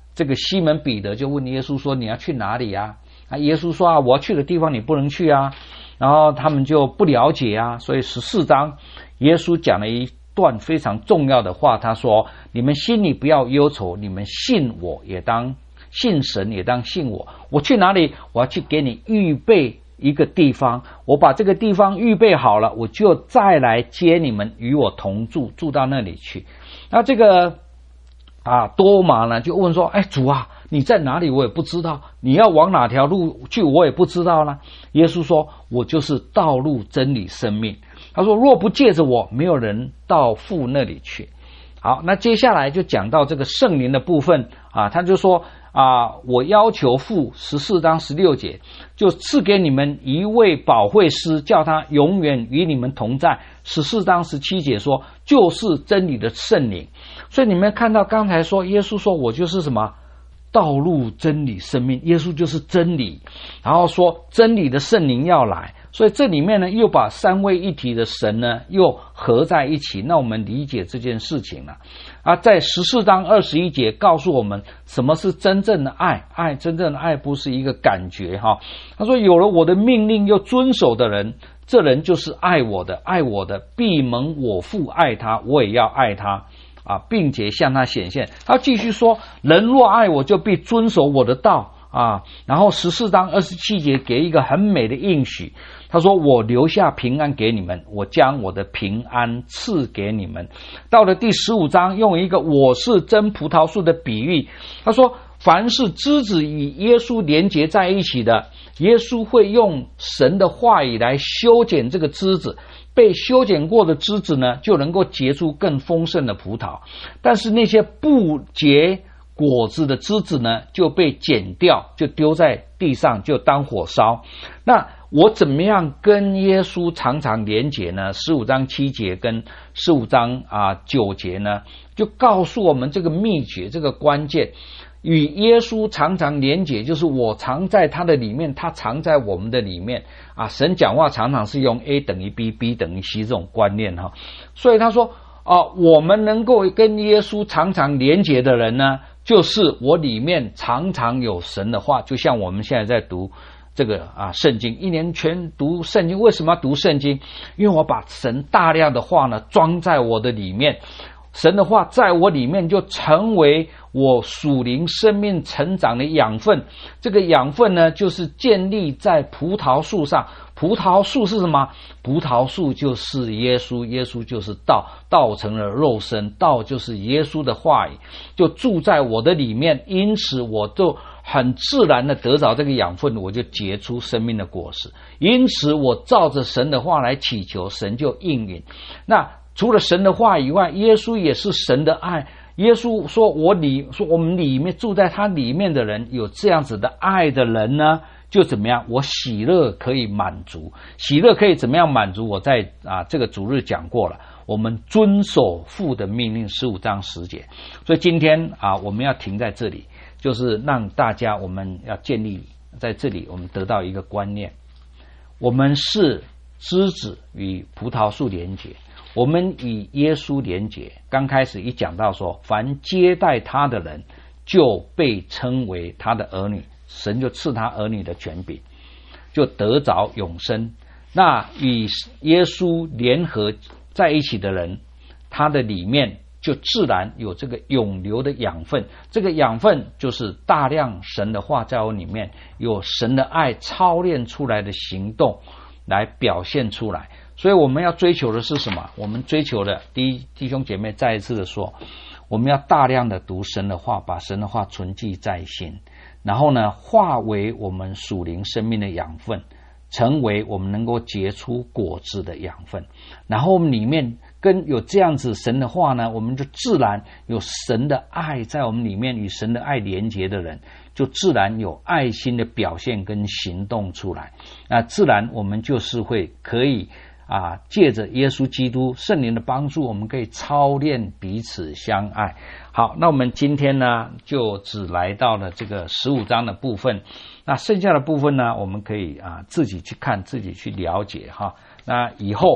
这个西门彼得就问耶稣说：“你要去哪里啊？”啊，耶稣说：“啊，我要去的地方你不能去啊。”然后他们就不了解啊，所以十四章耶稣讲了一段非常重要的话，他说：“你们心里不要忧愁，你们信我也当信神，也当信我。我去哪里？我要去给你预备一个地方，我把这个地方预备好了，我就再来接你们与我同住，住到那里去。”那这个啊，多马呢就问说：“哎，主啊，你在哪里？我也不知道，你要往哪条路去，我也不知道呢。”耶稣说：“我就是道路、真理、生命。”他说：“若不借着我，没有人到父那里去。”好，那接下来就讲到这个圣灵的部分啊，他就说啊，我要求父，十四章十六节，就赐给你们一位保惠师，叫他永远与你们同在。十四章十七节说，就是真理的圣灵。所以你们看到刚才说，耶稣说我就是什么？道路、真理、生命，耶稣就是真理。然后说真理的圣灵要来，所以这里面呢又把三位一体的神呢又合在一起。那我们理解这件事情了啊，在十四章二十一节告诉我们什么是真正的爱。爱真正的爱不是一个感觉哈。他说有了我的命令又遵守的人，这人就是爱我的，爱我的必蒙我父爱他，我也要爱他啊，并且向他显现。他继续说，人若爱我，就必遵守我的道啊。然后十四章二十七节给一个很美的应许，他说我留下平安给你们，我将我的平安赐给你们。到了第十五章，用一个我是真葡萄树的比喻，他说凡是枝子与耶稣连结在一起的，耶稣会用神的话语来修剪这个枝子，被修剪过的枝子呢，就能够结出更丰盛的葡萄。但是那些不结果子的枝子呢，就被剪掉，就丢在地上，就当火烧。那我怎么样跟耶稣常常连结呢？十五章七节跟十五章啊九节呢，就告诉我们这个秘诀，这个关键。与耶稣常常连结，就是我常在他的里面，他常在我们的里面啊。神讲话常常是用 A 等于 B，B 等于 C 这种观念哈。所以他说啊，我们能够跟耶稣常常连结的人呢，就是我里面常常有神的话。就像我们现在在读这个啊圣经，一年全读圣经。为什么要读圣经？因为我把神大量的话呢装在我的里面，神的话在我里面就成为我属灵生命成长的养分。这个养分呢，就是建立在葡萄树上。葡萄树是什么？葡萄树就是耶稣，耶稣就是道，道成了肉身，道就是耶稣的话语，就住在我的里面。因此我就很自然的得着这个养分，我就结出生命的果实。因此我照着神的话来祈求，神就应允。那除了神的话以外，耶稣也是神的爱。耶稣说我里说我们里面住在他里面的人，有这样子的爱的人呢，就怎么样？我喜乐可以满足，喜乐可以怎么样满足？我在啊这个主日讲过了，我们遵守父的命令，十五章十节。所以今天啊我们要停在这里，就是让大家我们要建立在这里，我们得到一个观念：我们是枝子与葡萄树连结。我们与耶稣连结，刚开始一讲到说，凡接待他的人就被称为他的儿女，神就赐他儿女的权柄，就得着永生。那与耶稣联合在一起的人，他的里面就自然有这个永流的养分。这个养分就是大量神的话在我里面，有神的爱操练出来的行动来表现出来。所以我们要追求的是什么？我们追求的，第一，弟兄姐妹再一次的说，我们要大量的读神的话，把神的话存记在心，然后呢，化为我们属灵生命的养分，成为我们能够结出果子的养分。然后我们里面跟有这样子神的话呢，我们就自然有神的爱在我们里面，与神的爱连结的人，就自然有爱心的表现跟行动出来。那自然我们就是会可以啊，借着耶稣基督圣灵的帮助，我们可以操练彼此相爱。好，那我们今天呢，就只来到了这个十五章的部分。那剩下的部分呢，我们可以啊自己去看，自己去了解哈。那以后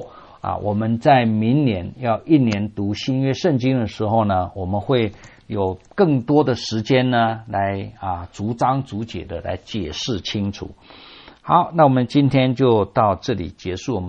啊，我们在明年要一年读新约圣经的时候呢，我们会有更多的时间呢，来啊逐章逐节的来解释清楚。好，那我们今天就到这里结束。